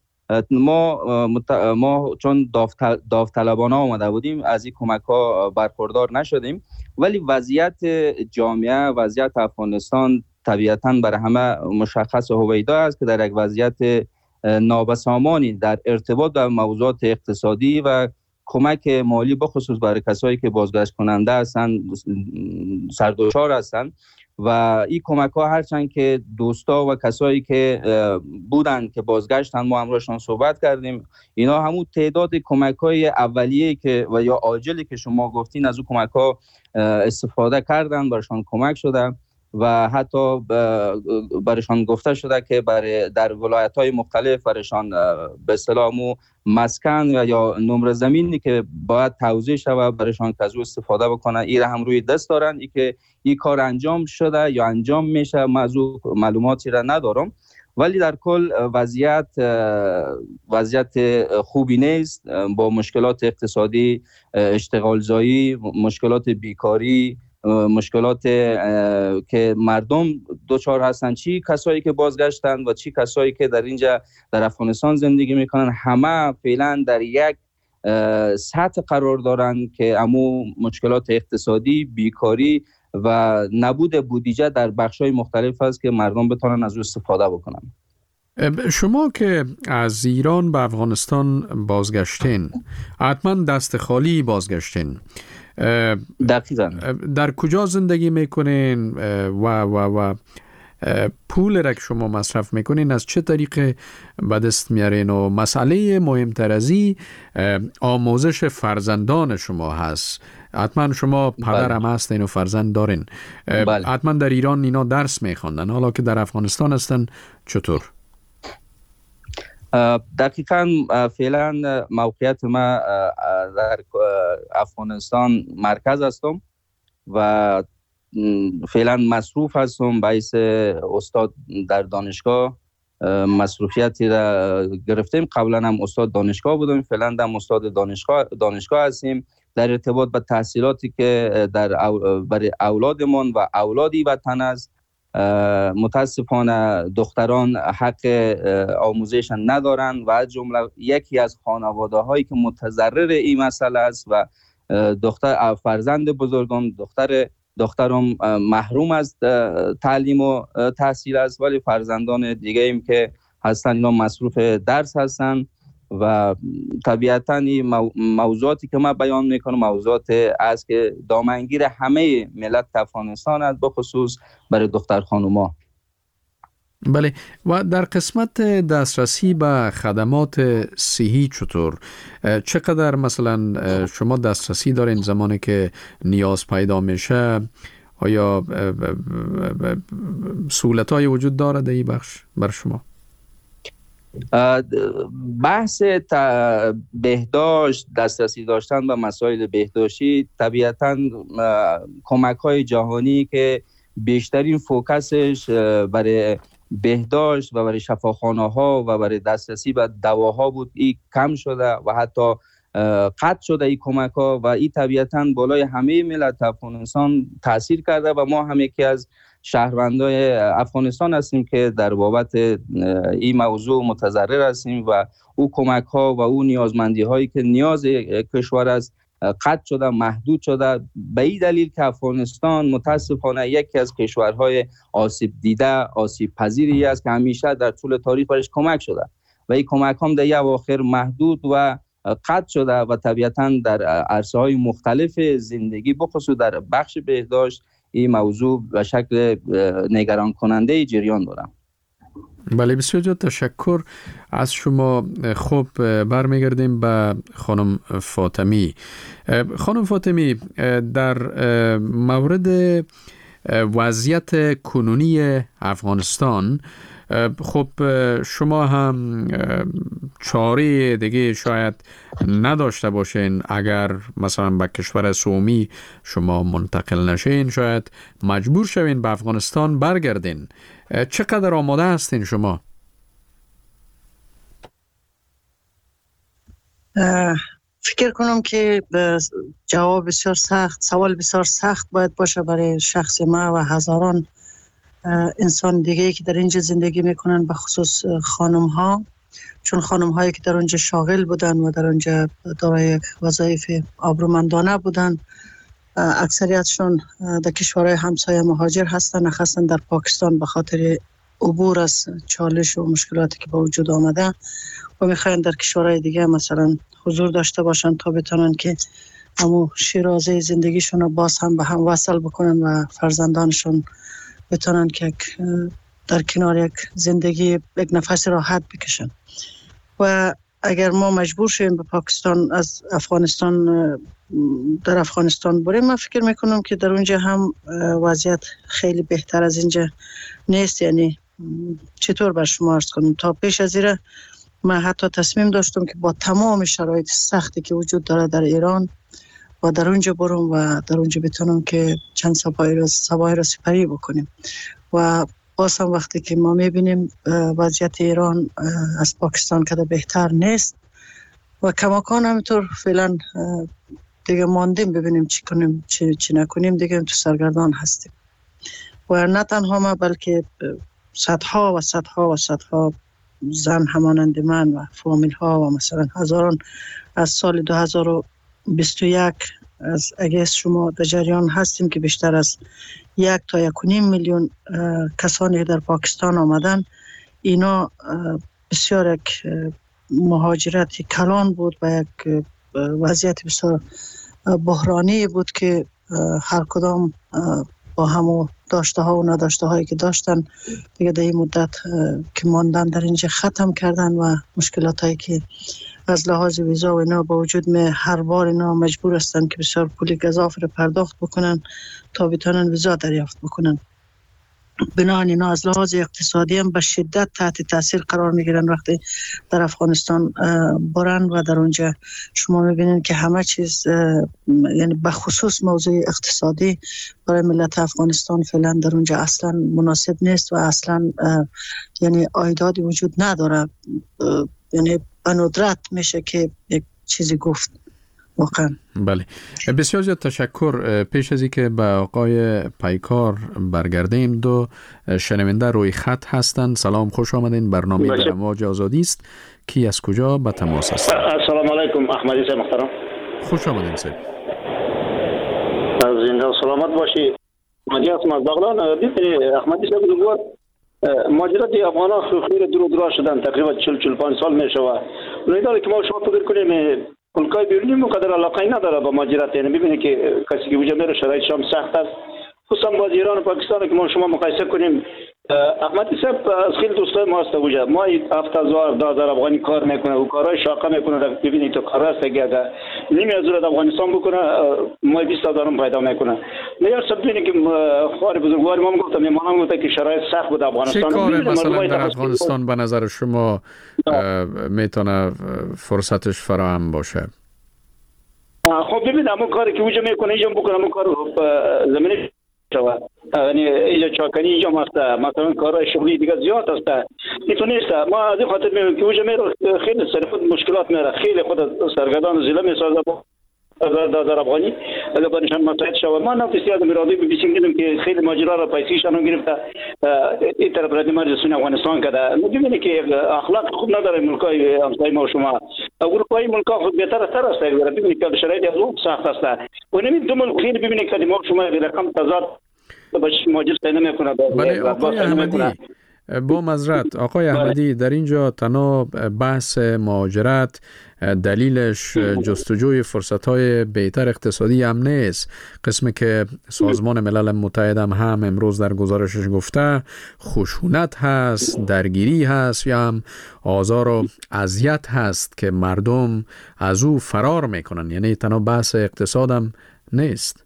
ما ما چون داوطلبانه آمده بودیم از این کمک ها برخوردار نشدیم، ولی وضعیت جامعه، وضعیت افغانستان طبیعتاً برای همه مشخص و هویدا است که در یک وضعیت نابسامانی در ارتباط با موضوعات اقتصادی و کمک مالی بخصوص برای کسایی که بازگشت کننده هستند سردشار هستند و این کمک ها هرچند که دوستا و کسایی که بودن که بازگشتن ما همراهشان صحبت کردیم، اینا همون تعداد کمک های اولیه که و یا عاجلی که شما گفتین از اون کمک ها استفاده کردن، برشان کمک شده و حتی برشان گفته شده که برای در ولایت‌های مختلف برشان به اصطلاح مسکن یا نمره زمینی که باید توزیع شود برشان که از او استفاده بکنن، این هم روی دست دارن. ای که این کار انجام شده یا انجام میشه من از او معلوماتی را ندارم، ولی در کل وضعیت وضعیت خوبی نیست، با مشکلات اقتصادی، اشتغال زایی، مشکلات بیکاری، مشکلات که مردم دوچار هستن، چی کسایی که بازگشتن و چی کسایی که در اینجا در افغانستان زندگی میکنن، همه فعلا در یک سطح قرار دارن که امو مشکلات اقتصادی، بیکاری و نبود بودجه در بخش‌های مختلف است که مردم بتونن از او استفاده بکنن. شما که از ایران به افغانستان بازگشتین، حتما دست خالی بازگشتین. دقیقاً در کجا زندگی میکنین و و و پول را که شما مصرف میکنین از چه طریق به دست میارین؟ و مسئله مهمتر از این آموزش فرزندان شما هست. حتما شما پدر هم هستین و فرزند دارین. بله. حتما در ایران اینا درس میخوندن، حالا که در افغانستان هستن چطور؟ دقیقاً فعلا موقعیت ما در افغانستان مرکز هستم و فعلا مصروف هستم. باعث استاد در دانشگاه مصروفیتی را گرفتیم. قبلا هم استاد دانشگاه بودم، فعلا هم استاد دانشگاه دانشگاه هستیم. در ارتباط به تحصیلاتی که در برای اولادمان و اولادی وطن است، متاسفانه دختران حق آموزش ندارند و از جمله یکی از خانواده هایی که متضرر این مسئله است و دختر فرزند بزرگم دختر دخترم محروم از تعلیم و تحصیل است، ولی فرزندان دیگه ایم که هستن اینا مصروف درس هستن و طبیعتاً این موضوعاتی که من بیان میکنم موضوعات است که دامنگیر همه ملت افغانستان است، بخصوص برای دختر خانوما. بله. و در قسمت دسترسی به خدمات صحی چطور؟ چقدر مثلا شما دسترسی دارین زمانی که نیاز پیدا میشه؟ آیا سهولت‌های وجود داره در این بخش بر شما؟ بحث بهداشت، دسترسی داشتن به مسائل بهداشتی طبیعتاً کمک های جهانی که بیشترین فوکسش برای بهداشت و برای شفاخانه ها و برای دسترسی به دواها بود، این کم شده و حتی قطع شده این کمک ها و این طبیعتاً بالای همه ملت افغانستان تاثیر کرده و ما هم یکی از شهروندای افغانستان هستیم که در بابت این موضوع متضرر هستیم و او کمک ها و او نیازمندی هایی که نیاز کشور است قطع شده، محدود شده، به این دلیل که افغانستان متاسفانه یکی از کشورهای آسیب دیده، آسیب پذیری است که همیشه در طول تاریخ برش کمک شده و این کمک هم در یک اواخر محدود و قطع شده و طبیعتاً در عرصه های مختلف زندگی بخصوص در بخش بهداشت این موضوع به شکل نگران کننده جریان دارم. بله، بسیار زیاد تشکر از شما. خوب برمیگردیم به خانم فاطمی. خانم فاطمی، در مورد وضعیت کنونی افغانستان، خب شما هم چاره دیگه شاید نداشته باشین اگر مثلا به کشور سومی شما منتقل نشین، شاید مجبور شوین به افغانستان برگردین. چقدر آماده هستین شما؟ فکر کنم که جواب بسیار سخت، سوال بسیار سخت باید باشه برای شخص ما و هزاران انسان دیگه که در اینجا زندگی میکنن، به خصوص خانم ها، چون خانم هایی که در اونجا شاغل بودن و در اونجا دارای وظایف آبرومندانه بودن، اکثریتشون در کشورهای همسایه مهاجر هستن، نخستن در پاکستان به خاطر عبور از چالش و مشکلاتی که با وجود آمده و میخواین در کشورهای دیگه مثلا حضور داشته باشن تا بتونن که همون شیرازه زندگیشون رو باز هم به هم وصل بکنن و فرزندانشون بتونن که در کنار یک زندگی یک نفس راحت بکشن. و اگر ما مجبور شیم به پاکستان از افغانستان در افغانستان بریم، من فکر میکنم که در اونجا هم وضعیت خیلی بهتر از اینجا نیست. یعنی چطور بر شما عرض کنم، تا پیش از این من حتی تصمیم داشتم که با تمام شرایط سختی که وجود داره در ایران و در اونجا برم و در اونجا بتونم که چند سبایی را, سبایی را سپری بکنیم. و باز هم وقتی که ما میبینیم وضعیت ایران از پاکستان کده بهتر نیست و کماکان همینطور فعلا دیگه ماندیم ببینیم چی کنیم چی, چی نکنیم، دیگه تو سرگردان هستیم. و نه تنها ما بلکه صدها و صدها و صدها زن همانند من و فامیل ها و مثلا هزاران از سال دو هزار و بیست و یک از اگست شما در جریان هستیم که بیشتر از یک تا یک و نیم میلیون کسانی در پاکستان آمدن. اینا بسیار یک مهاجرت کلان بود و یک وضعیت بسیار بحرانی بود که هر کدام با همو داشته ها و نداشته هایی که داشتن دیگه در این مدت که ماندن در اینجا ختم کردن و مشکلات هایی که از لحاظ ویزا و اینا با وجود می هر بار اینا مجبور هستن که بسیار پول گزاف رو پرداخت بکنن تا بتونن ویزا دریافت بکنن. بنابراین اینا از لحاظ اقتصادی هم به شدت تحت تاثیر قرار میگیرن وقتی در افغانستان برن و در اونجا شما میبینین که همه چیز یعنی به خصوص موضوع اقتصادی برای ملت افغانستان فعلا در اونجا اصلا مناسب نیست و اصلا یعنی عایداتی وجود نداره. یعنی به ندرت میشه که یک چیزی گفت واقعا. بله، بسیار زیاد تشکر. پیش از اینکه به آقای پیکار برگردیم، دو شنونده روی خط هستند. سلام، خوش آمدین. برنامه در امواج آزادی است. کی از کجا به تماس است؟ السلام علیکم. احمدی صاحب محترم، خوش آمدین صاحب. زنده و سلامت باشی. احمدی هستم از بغلان. ببینید احمدی صاحب دوبار ماجرات افغان‌ها خیلی دور دور شدن، تقریبا چهل چهل و پنج سال میشه و اونایی داره که ما شما فکر کنیم ملکای بیرونی مقدر علاقه نداره با ماجرات. یعنی ببینید که کسی که وجود میره شرایطش هم سخت است، خصوصا با ایران و پاکستان که ما شما مقایسه کنیم احمدی صاحب از خیلی دوستای ما هست اونجا. ما هفت هزار ده هزار افغانی کار میکنه و کارهای شاقه میکنه. ببینید تو کار هست که اگر نیمی از اون افغانستان بکنه ما بیست هزار پیدا میکنه. میار سب ببینید که خواهر بزرگوار ما گفتم میمانم گفته که شرایط سخت بود افغانستان. چه کار مثلا در افغانستان به نظر شما میتونه فرصتش فراهم باشه؟ خب ببینید همون کاری که اونجا میکنه اینجا بکنه همون کار زمینی شود. یعنی اینجا چاکنی اینجا هسته، مثلا کارهای شغلی دیگه زیاد هسته. اینطور نیست. ما از این خاطر میگم که اونجا میره خیلی سر خود مشکلات میره، خیلی خود سرگردان ضلع میسازه در افغانی اگر بانشان مساعد شود. ما نفس زیاد مرادی ببینیم دیدم که خیلی ماجرا را پیسیشان هم گرفته این طرف ردی مرزسون افغانستان کرده. میبینی که اخلاق خوب نداره ملکای همسایه ما و شما. اروپایی ملکا خود بهتر تر است. ببینی که شرایط خوب سخت است و نمی دو ملک خیلی ببینی که ما شما رقم تضاد باش ماجرا پیدا نمیکنه. بله آقای احمدی، با معذرت آقای احمدی، در اینجا تنها بحث مهاجرت دلیلش جستجوی فرصت‌های بهتر اقتصادی هم نیست. قسمی که سازمان ملل متحد هم, هم امروز در گزارشش گفته خشونت هست، درگیری هست یا هم آزار و اذیت هست که مردم از او فرار میکنن. یعنی تنها بحث اقتصاد هم نیست.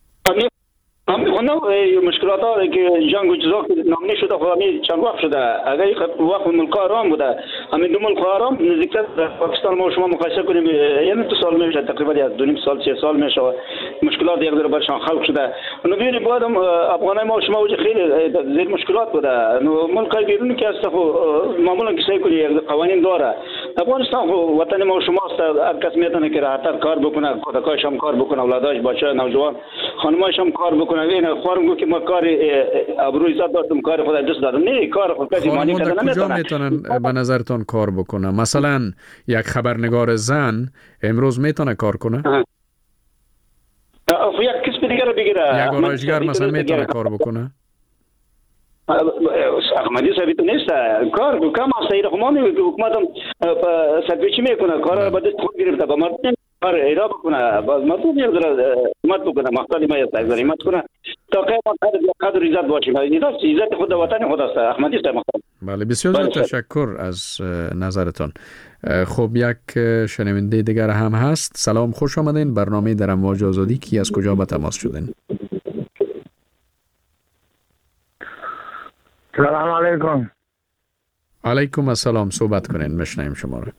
هم خونه مشکلات ها که جنگ و جزاک نامنی شده خود همی چند وقت شده. اگر وقت ملک آرام بوده همین دو ملک آرام نزدیکتر در پاکستان ما شما مقایسه کنیم یعنی دو سال میشه، تقریبا یک دو نیم سال سه سال میشه مشکلات یک ذره برشان خلق شده. اونو ببینید بعد هم افغانای ما شما وجه خیلی زیر مشکلات بوده. ملکای بیرونی که هست معمولا کسایی کنی قوانین داره. افغانستان وطن ما شما است، هر کس میتونه که راحت کار بکنه، کودکاش هم کار بکنه، اولاداش بچه نوجوان خانماش هم کار بکنه. این خواهرم گفت که ما کار ابروی زد داشتم، کار خود دوست دارم. نه کار خود کسی مانی کردن نمیتونه. کجا میتونن به نظرتون کار بکنه؟ مثلا یک خبرنگار زن امروز میتونه کار کنه؟ یک کسب دیگه رو بگیره. یک آرایشگر مثلا میتونه کار بکنه؟ احمدی صاحب تو نیست کار کم است. این خمانی که حکومت هم سرپیچی میکنه، کار را به دست خود گرفته با مردم کار ایرا بکنه، باز مردم یک ذره حکومت بکنه، مختالی ما است یک حکومت کنه تا قیمت قدر عزت باشیم. این عزت خود وطن خود است. احمدی صاحب مختار. بله بسیار تشکر از نظرتان. خب یک شنونده دیگر هم هست. سلام، خوش آمدین. برنامه در امواج آزادی. کی از کجا به تماس شدین؟ سلام علیکم. علیکم السلام. صحبت کنین، میشنویم شما رو.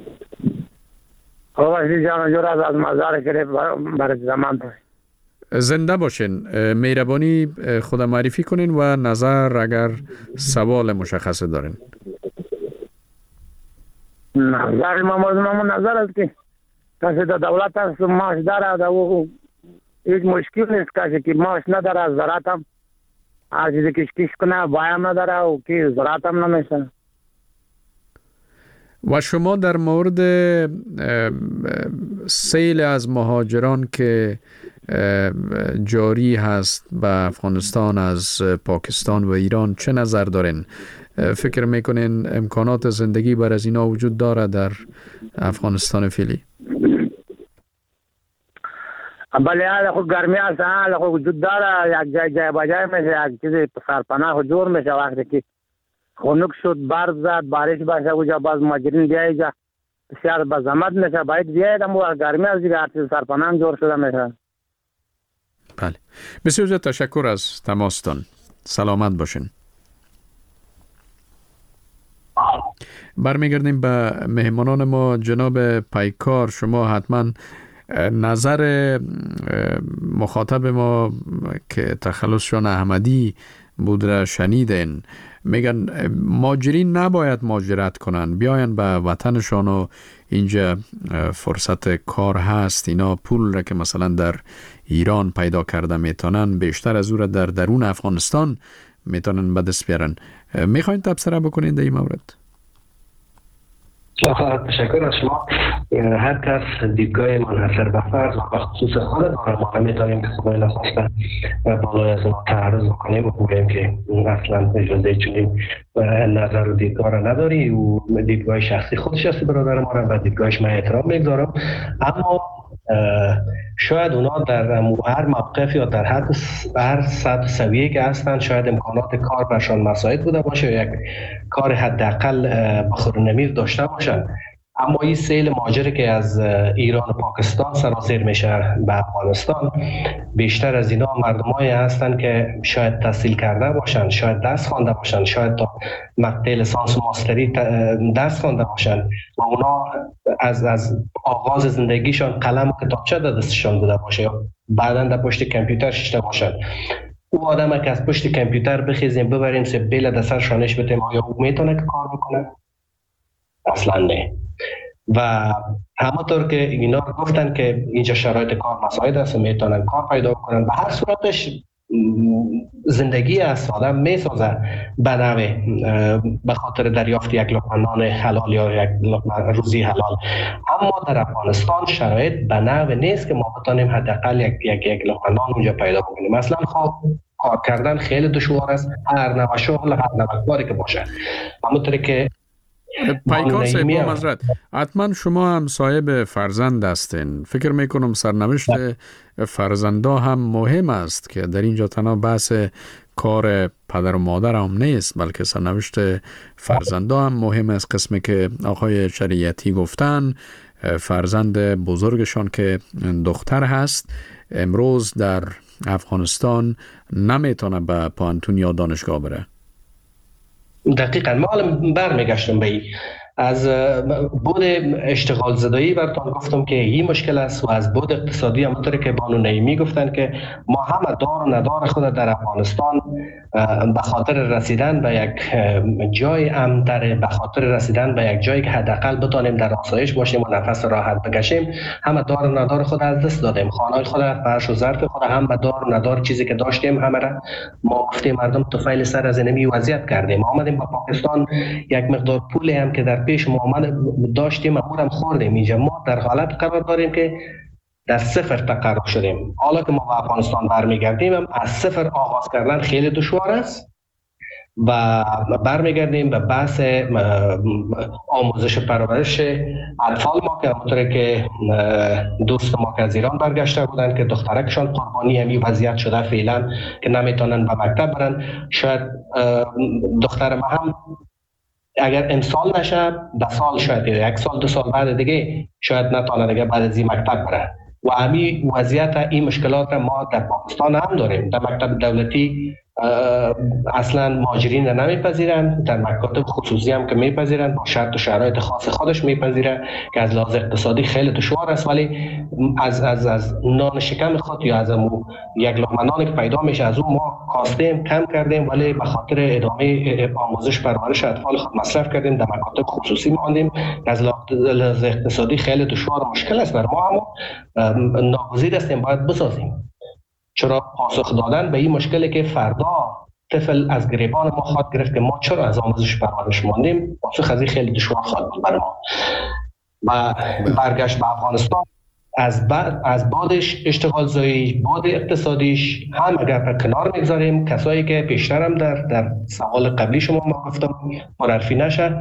آقای جان جور از مزار کرده برای زمان پر زنده باشین. مهربانی خود معرفی کنین و نظر اگر سوال مشخص دارین. نظر ما ما نظر است که کسی در دولت است معاش داره و هیچ مشکل نیست. کسی که معاش نداره از زراعت هم هر چیزی کش کش کنه بایم نداره و که زراعت هم نمیشه. و شما در مورد سیل از مهاجران که جاری هست به افغانستان از پاکستان و ایران چه نظر دارین؟ فکر میکنین امکانات زندگی بر از اینا وجود داره در افغانستان فعلی؟ بله حال خود گرمی هست، حال خود وجود داره. یک جای جای بجای میشه، یک چیزی سرپناه خود جور میشه. وقتی که خنک شد، برف زد، بارش باشه اونجا باز ماجرین بیایی جا بسیار به زحمت میشه. باید بیاید اما گرمی از دیگه هر چیز سرپناه جور شده میشه. بله بسیار زیاد تشکر از تماستان. سلامت باشین. برمیگردیم به مهمانان ما. جناب پیکار، شما حتما نظر مخاطب ما که تخلصشان احمدی بود را شنیدین. میگن ماجرین نباید ماجرت کنن، بیاین به وطنشان و اینجا فرصت کار هست. اینا پول را که مثلا در ایران پیدا کرده میتونن بیشتر از او را در درون افغانستان میتونن به دست بیارن. میخواین تبصره بکنین در این مورد؟ تشکر از شما. هر کس دیدگاه منحصر به فرد و به خصوص خود داره. ما نمیتونیم که خدای نخواسته بالای از ما تعرض کنیم و بگوییم که اصلا اجازه چنین نظر و دیدگاه را نداری و دیدگاه شخصی خودش است. برادر ما را به دیدگاهش من احترام میگذارم، اما شاید اونا در هر موقف یا در هر هر سطح سویه که هستن شاید امکانات کار برشان مساعد بوده باشه، یک کار حداقل بخورنمیر داشته باشن. اما این سیل مهاجری که از ایران و پاکستان سرازیر میشه به افغانستان، بیشتر از اینا مردمایی هستند که شاید تحصیل کرده باشند، شاید درس خوانده باشند، شاید تا مقطع لیسانس و ماستری درس خوانده باشند و اونا از از آغاز زندگیشان قلم و کتابچه در دستشان بوده باشه یا بعداً در پشت کامپیوتر شیشته باشند. او آدم که از پشت کامپیوتر بخیزیم ببریم سه بیل در سر شانش بتیم، آیا او میتونه که کار بکنه؟ اصلا نه. و همونطور که اینا گفتن که اینجا شرایط کار مساعد است و میتونن کار پیدا کنن، به هر صورتش زندگی از آدم میسازه به نوع به خاطر دریافت یک لقمه نان حلال یا یک لقمه روزی حلال. اما در افغانستان شرایط به نوع نیست که ما بتونیم حداقل یک یک یک لقمه نان اونجا پیدا کنیم. مثلا خب کار کردن خیلی دشوار است، هر نوع شغل هر نوع کاری که باشه. همونطوری که پیکار صاحب با مزرد حتما شما هم صاحب فرزند هستین، فکر میکنم سرنوشت فرزندا هم مهم است که در اینجا تنها بحث کار پدر و مادر هم نیست بلکه سرنوشت فرزندا هم مهم است. قسمی که آقای شریعتی گفتن فرزند بزرگشان که دختر هست امروز در افغانستان نمیتونه به پانتون یا دانشگاه بره. دقیقاً ما الان برمیگشتم به این از بود اشتغال زدایی براتون گفتم که این مشکل است و از بود اقتصادی همونطوری که بانو نعیمی گفتن که ما همه دار و ندار خود در افغانستان به خاطر رسیدن به یک جای امن‌تر، به خاطر رسیدن به یک جایی که حداقل بتونیم در آسایش باشیم و نفس راحت بکشیم، همه دار و ندار خود از دست دادیم. خانه‌های خود، فرش و ظرف خود هم به دار و ندار چیزی که داشتیم همه را ما گفتیم مردم طفیل سر از اینمی وضعیت کردیم. آمدیم به پاکستان یک مقدار پولی هم که در پیش ما آمد داشتیم امورم خوردیم. اینجا ما در حالت قرار داریم که در صفر تقرر شدیم. حالا که ما به افغانستان برمیگردیم هم از صفر آغاز کردن خیلی دشوار است و برمیگردیم به بحث آموزش پرورش اطفال ما که همونطوری که دوست ما که از ایران برگشته بودن که دخترکشان قربانی همین وضعیت شده فعلا که نمیتونن به مکتب برن. شاید دختر ما هم اگر امسال نشه ده سال شاید یک سال دو سال بعد دیگه شاید نتونه دیگه بعد از این مکتب بره و همین وضعیت این مشکلات را ما در پاکستان هم داریم. در مکتب دولتی اصلا مهاجرین را نمیپذیرند، در مکاتب خصوصی هم که میپذیرند با شرط و شرایط خاص خودش میپذیره که از لحاظ اقتصادی خیلی دشوار است، ولی از از از نان شکم خود یا از امو یک لقمه نانی که پیدا میشه از اون ما کاستیم کم کردیم، ولی به خاطر ادامه آموزش پرورش اطفال خود مصرف کردیم، در مکاتب خصوصی ماندیم. از لحاظ اقتصادی خیلی دشوار و مشکل است بر ما، اما ناگزیر هستیم باید بسازیم. چرا پاسخ دادن به این مشکلی که فردا طفل از گریبان ما خواهد گرفت که ما چرا از آموزش پرورش ماندیم، پاسخ از این خیلی دشوار خواهد بود برای ما. و برگشت به افغانستان از بعد از بادش اشتغال زایی، باد اقتصادیش هم اگر پر کنار میگذاریم، کسایی که پیشتر هم در در سوال قبلی شما ما گفتم معرفی نشه،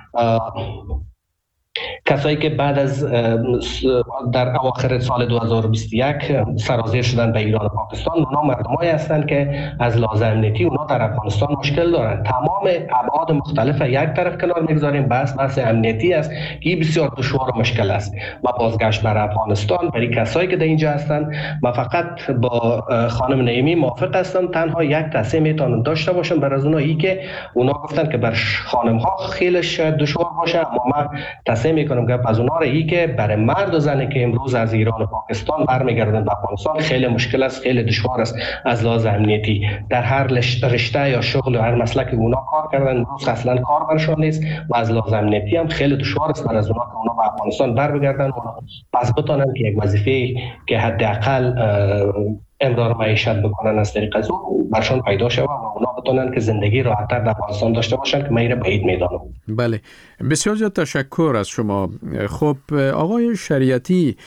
کسایی که بعد از در اواخر سال دو هزار و بیست و یک سرازیر شدن به ایران و پاکستان، اونا مردمایی هستند که از لحاظ امنیتی اونا در افغانستان مشکل دارن. تمام ابعاد مختلف یک طرف کنار میگذاریم، بس بس امنیتی است که بسیار دشوار و مشکل است. و بازگشت بر افغانستان برای کسایی که در اینجا هستند، ما فقط با خانم نعیمی موافق هستم تنها یک تصمیم میتونن داشته باشن بر از اونایی که اونا گفتن که بر خانم ها خیلی شاید دشوار باشه، اما من تصمیم میکنم که از اونها رایی که برای مرد و زنی که امروز از ایران و پاکستان برمیگردن به افغانستان خیلی مشکل است، خیلی دشوار است از لحاظ امنیتی. در هر رشته یا شغل و هر مسلک اونا کار کردن امروز اصلا کار برشون نیست و از لحاظ امنیتی هم خیلی دشوار است برای از اونها که اونا به افغانستان برمیگردن و پس بتونن که یک وظیفه که حداقل امرار معیشت بکنن از طریق از اون برشون پیدا شود و اونا بتونن که زندگی راحت‌تر در افغانستان داشته باشن که من بعید میدانم. بله، بسیار زیاد تشکر از شما. خب آقای شریعتی،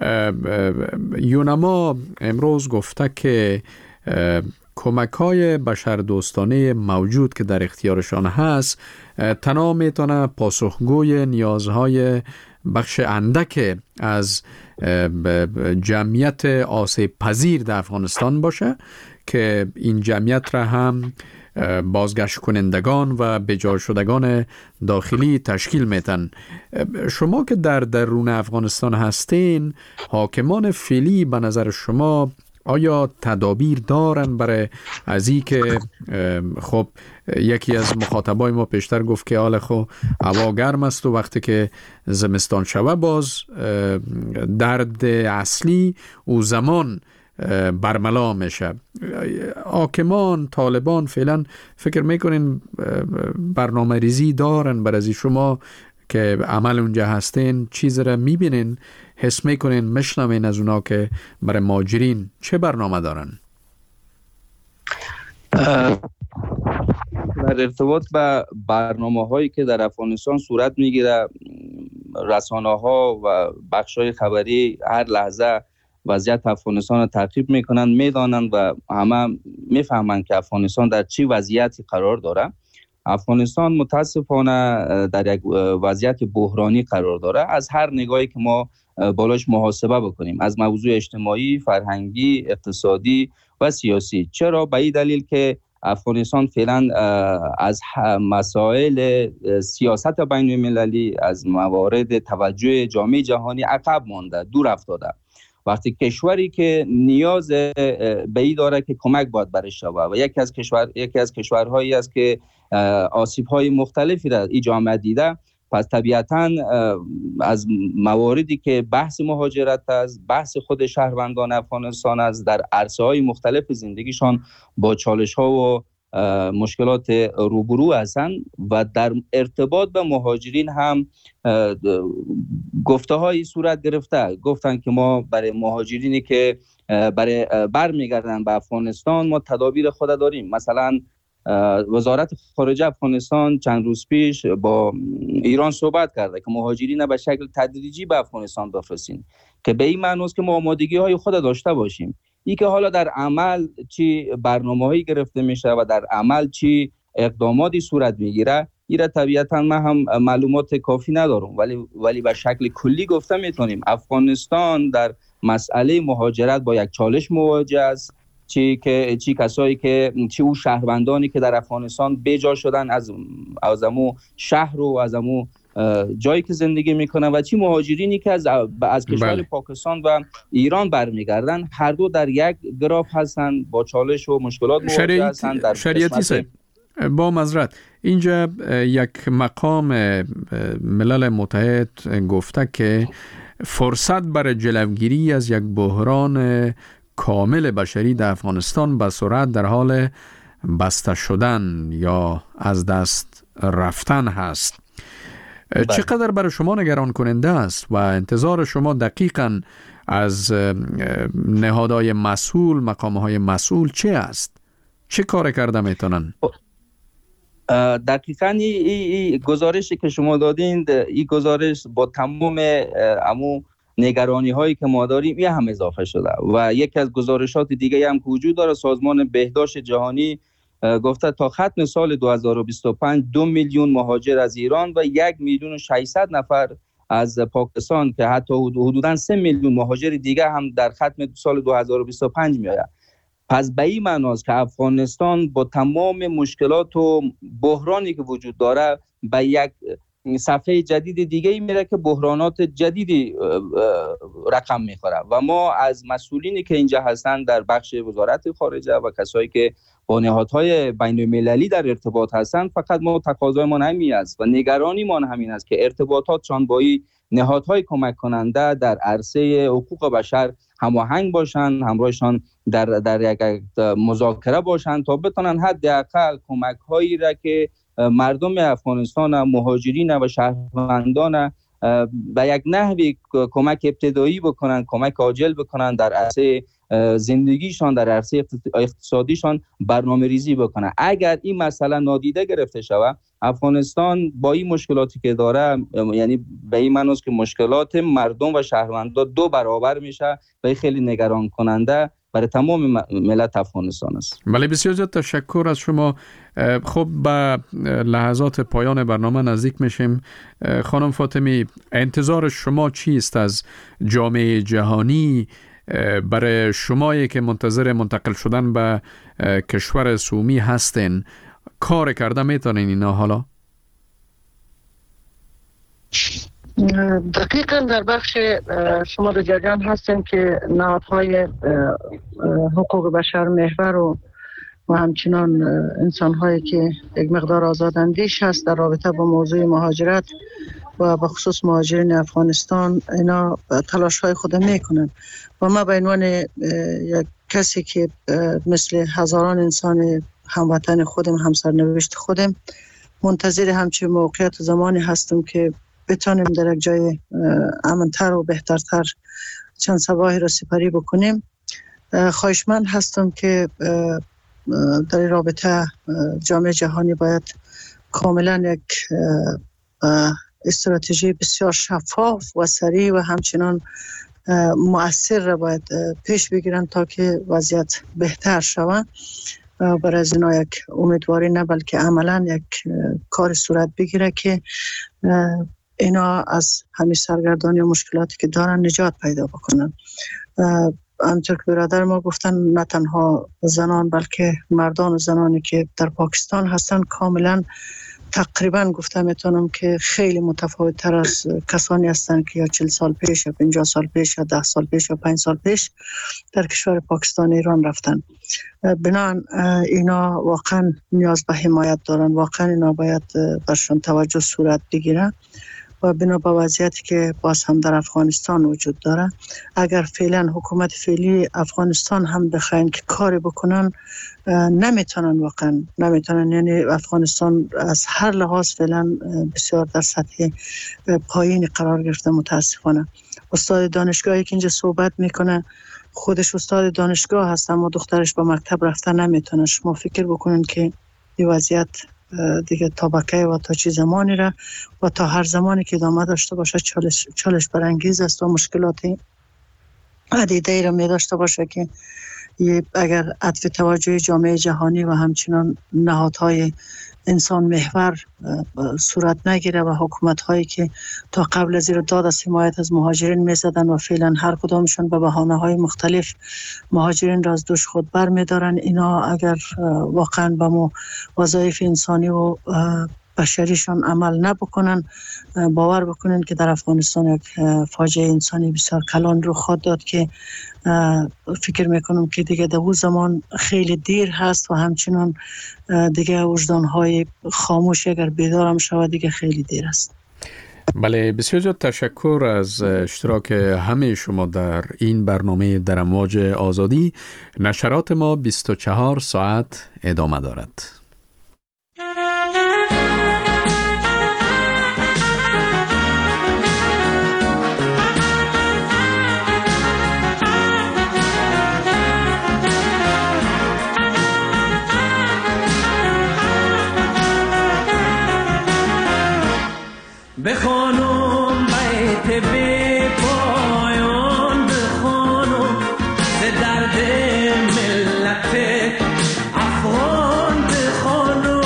یونما امروز گفته که کمک‌های بشردوستانه موجود که در اختیارشان هست تنها میتونه پاسخگوی نیازهای بخش اندک از جمعیت آسیب پذیر در افغانستان باشه که این جمعیت را هم بازگشت کنندگان و بجا شدگان داخلی تشکیل میتن. شما که در درون افغانستان هستین، حاکمان فعلی به نظر شما آیا تدابیر دارن برای از این که خب یکی از مخاطبای ما پیشتر گفت که حال خب هوا گرم است و وقتی که زمستان شوه باز درد اصلی او زمان برملا میشه. حاکمان طالبان فعلا فکر میکنین برنامه ریزی دارن برای شما که عمل اونجا هستین؟ چیز را میبینین، حس میکنین، مشنوین از اونا که برای مهاجرین چه برنامه دارن؟ در ارتباط به برنامه هایی که در افغانستان صورت میگیره، رسانه ها و بخش های خبری هر لحظه وضعیت افغانستان رو تعقیب میکنن، میدانند و همه میفهمند که افغانستان در چی وضعیتی قرار داره. افغانستان متاسفانه در یک وضعیت بحرانی قرار داره از هر نگاهی که ما بالاش محاسبه بکنیم، از موضوع اجتماعی، فرهنگی، اقتصادی و سیاسی. چرا؟ به این دلیل که افغانستان فعلا از مسائل سیاست بین المللی، از موارد توجه جامعه جهانی عقب مانده، دور افتاده. وقتی کشوری که نیاز به این داره که کمک باید برش شود و یکی از کشور یکی از کشورهایی است که آسیب‌های مختلفی را این جامعه دیده، پس طبیعتاً از مواردی که بحث مهاجرت است، بحث خود شهروندان افغانستان است، در عرصه‌های مختلف زندگیشان با چالش‌ها و مشکلات روبرو هستند و در ارتباط به مهاجرین هم گفته‌هایی صورت گرفته. گفتن که ما برای مهاجرینی که برای برمیگردن به افغانستان ما تدابیر خود داریم. مثلا وزارت خارجه افغانستان چند روز پیش با ایران صحبت کرده که مهاجرین به شکل تدریجی به افغانستان بفرستین، که به این معنی است که ما آمادگی های خود داشته باشیم. این که حالا در عمل چی برنامه‌هایی گرفته میشه و در عمل چی اقداماتی صورت میگیره، این طبیعتا من هم معلومات کافی ندارم، ولی ولی به شکل کلی گفته میتونیم افغانستان در مسئله مهاجرت با یک چالش مواجه است. چی که چی کسایی که چی او شهروندانی که در افغانستان بجا شدن از از امو شهر و از امو جایی که زندگی میکنن و چی مهاجرینی که از از کشور بله. پاکستان و ایران برمیگردن، هر دو در یک گراف هستن، با چالش و مشکلات مواجه هستن. در شریعتی صاحب با معذرت، اینجا یک مقام ملل متحد گفته که فرصت برای جلوگیری از یک بحران کامل بشری در افغانستان به سرعت در حال بسته شدن یا از دست رفتن هست. بله. چقدر برای شما نگران کننده است و انتظار شما دقیقاً از نهادهای مسئول، مقامهای مسئول چه است؟ چه کار کرده میتونن؟ دقیقاً این ای, ای گزارشی که شما دادین، این گزارش با تمام امو نگرانی هایی که ما داریم یه هم اضافه شده و یکی از گزارشات دیگه هم که وجود داره، سازمان بهداشت جهانی گفته تا ختم سال دو هزار و بیست و پنج دو میلیون مهاجر از ایران و یک میلیون و ششصد نفر از پاکستان که حتی حدوداً سه میلیون مهاجر دیگه هم در ختم سال دو هزار و بیست و پنج میآید. پس به این معنی است که افغانستان با تمام مشکلات و بحرانی که وجود داره به یک صفحه جدید دیگه میره که بحرانات جدیدی رقم میخوره و ما از مسئولینی که اینجا هستن در بخش وزارت خارجه و کسایی که با نهادهای بین المللی در ارتباط هستن، فقط ما تقاضایمان همین است و نگرانیمان همین است که ارتباطاتشان با این نهادهای کمک کننده در عرصه حقوق بشر هماهنگ باشن، همراهشان در در یک مذاکره باشن تا بتونن حداقل کمک هایی را که مردم افغانستان، مهاجرین و شهروندان به یک نحوی کمک ابتدایی بکنن، کمک عاجل بکنن در عرصه زندگیشان، در عرصه اقتصادیشان برنامه ریزی بکنن. اگر این مسئله نادیده گرفته شود، افغانستان با این مشکلاتی که داره، یعنی به این معنی است که مشکلات مردم و شهروندان دو برابر میشه و خیلی نگران کننده و برای تمام ملت افغانستان است. بله، بسیار زیاد تشکر از شما. خب به لحظات پایان برنامه نزدیک میشیم. خانم فاطمی، انتظار شما چیست از جامعه جهانی برای شمایی که منتظر منتقل شدن به کشور سومی هستین؟ کار کرده میتونین اینا حالا؟ دقیقا در بخش شما در جریان هستیم که نهادهای حقوق بشر محور و و همچنان انسان هایی که یک مقدار آزاداندیش هست در رابطه با موضوع مهاجرت و به خصوص مهاجرین افغانستان، اینا تلاش های خود میکنن و ما به عنوان یک کسی که مثل هزاران انسان هموطن خودم، همسرنوشت خودم، منتظر همچین موقعیت و زمانی هستم که بتانیم در یک جای امن‌تر و بهترتر چند صباحی را سپری بکنیم. خواهشمند هستم که در این رابطه جامعه جهانی باید کاملا یک استراتژی بسیار شفاف و سریع و همچنان مؤثر را باید پیش بگیرن تا که وضعیت بهتر شود. برای از اینا یک امیدواری نه بلکه عملا یک کار صورت بگیره که اینا از همین سرگردانی و مشکلاتی که دارن نجات پیدا بکنن. همونطور که برادر ما گفتن، نه تنها زنان بلکه مردان و زنانی که در پاکستان هستن کاملا تقریبا گفته میتونم که خیلی متفاوت تر از کسانی هستن که یا چهل سال پیش یا پنجاه سال پیش یا ده سال پیش یا پنج سال پیش در کشور پاکستان ایران رفتن. بنابراین اینا واقعا نیاز به حمایت دارن، واقعا اینا باید برشون توجه صورت بگیره و بنا به وضعیتی که باز هم در افغانستان وجود داره، اگر فعلا حکومت فعلی افغانستان هم بخواین که کاری بکنن نمیتونن، واقعا نمیتونن. یعنی افغانستان از هر لحاظ فعلا بسیار در سطح پایین قرار گرفته متاسفانه. استاد دانشگاهی که اینجا صحبت میکنه خودش استاد دانشگاه هست اما دخترش به مکتب رفتن نمیتونه. شما فکر بکنین که این وضعیت دیگه تا بقیه و تا چی زمانی را و تا هر زمانی که ادامه داشته باشه چالش, چالش برانگیز است و مشکلاتی عدیده را می داشته باشه که اگر عطف توجه جامعه جهانی و همچنان نهادهای انسان محور صورت نگیره و حکومت هایی که تا قبل از این داد از حمایت از مهاجرین می زدن و فعلا هر کدامشون به بهانه های مختلف مهاجرین را از دوش خود بر می دارن، اینا اگر واقعا به مو وظایف انسانی و بشریشان عمل نبکنن، باور بکنن که در افغانستان یک فاجعه انسانی بسیار کلان رو خواهد داد که فکر میکنم که دیگه در اون زمان خیلی دیر هست و همچنان دیگه وجدانهای خاموش اگر بیدار هم شود دیگه خیلی دیر است. بله، بسیار زیاد تشکر از اشتراک همه شما در این برنامه در امواج آزادی. نشرات ما بیست و چهار ساعت ادامه دارد. بخوانم بیت بی پایان، بخوانم ز درد ملت افغان، بخوانم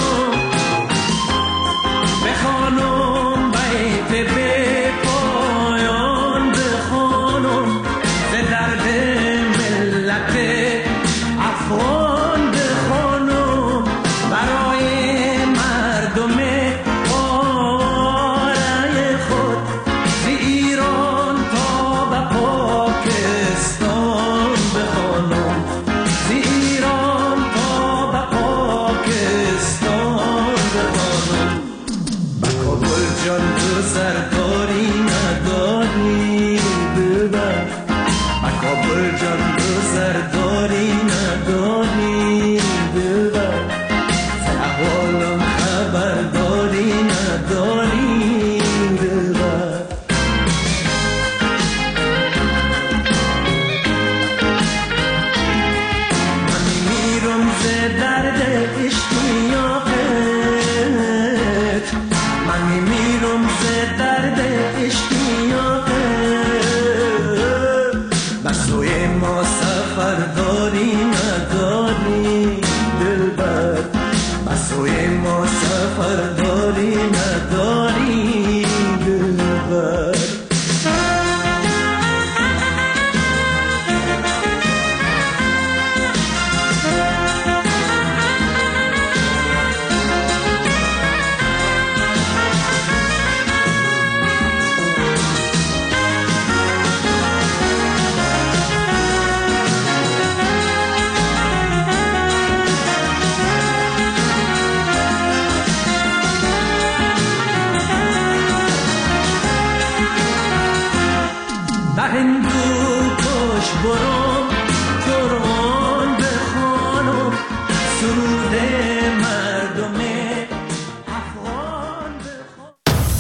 بخوانم بیت بی پایان، بخوانم ز درد ملت افغان، بخوانم برای مردم من میمیرم ز درد عشق برو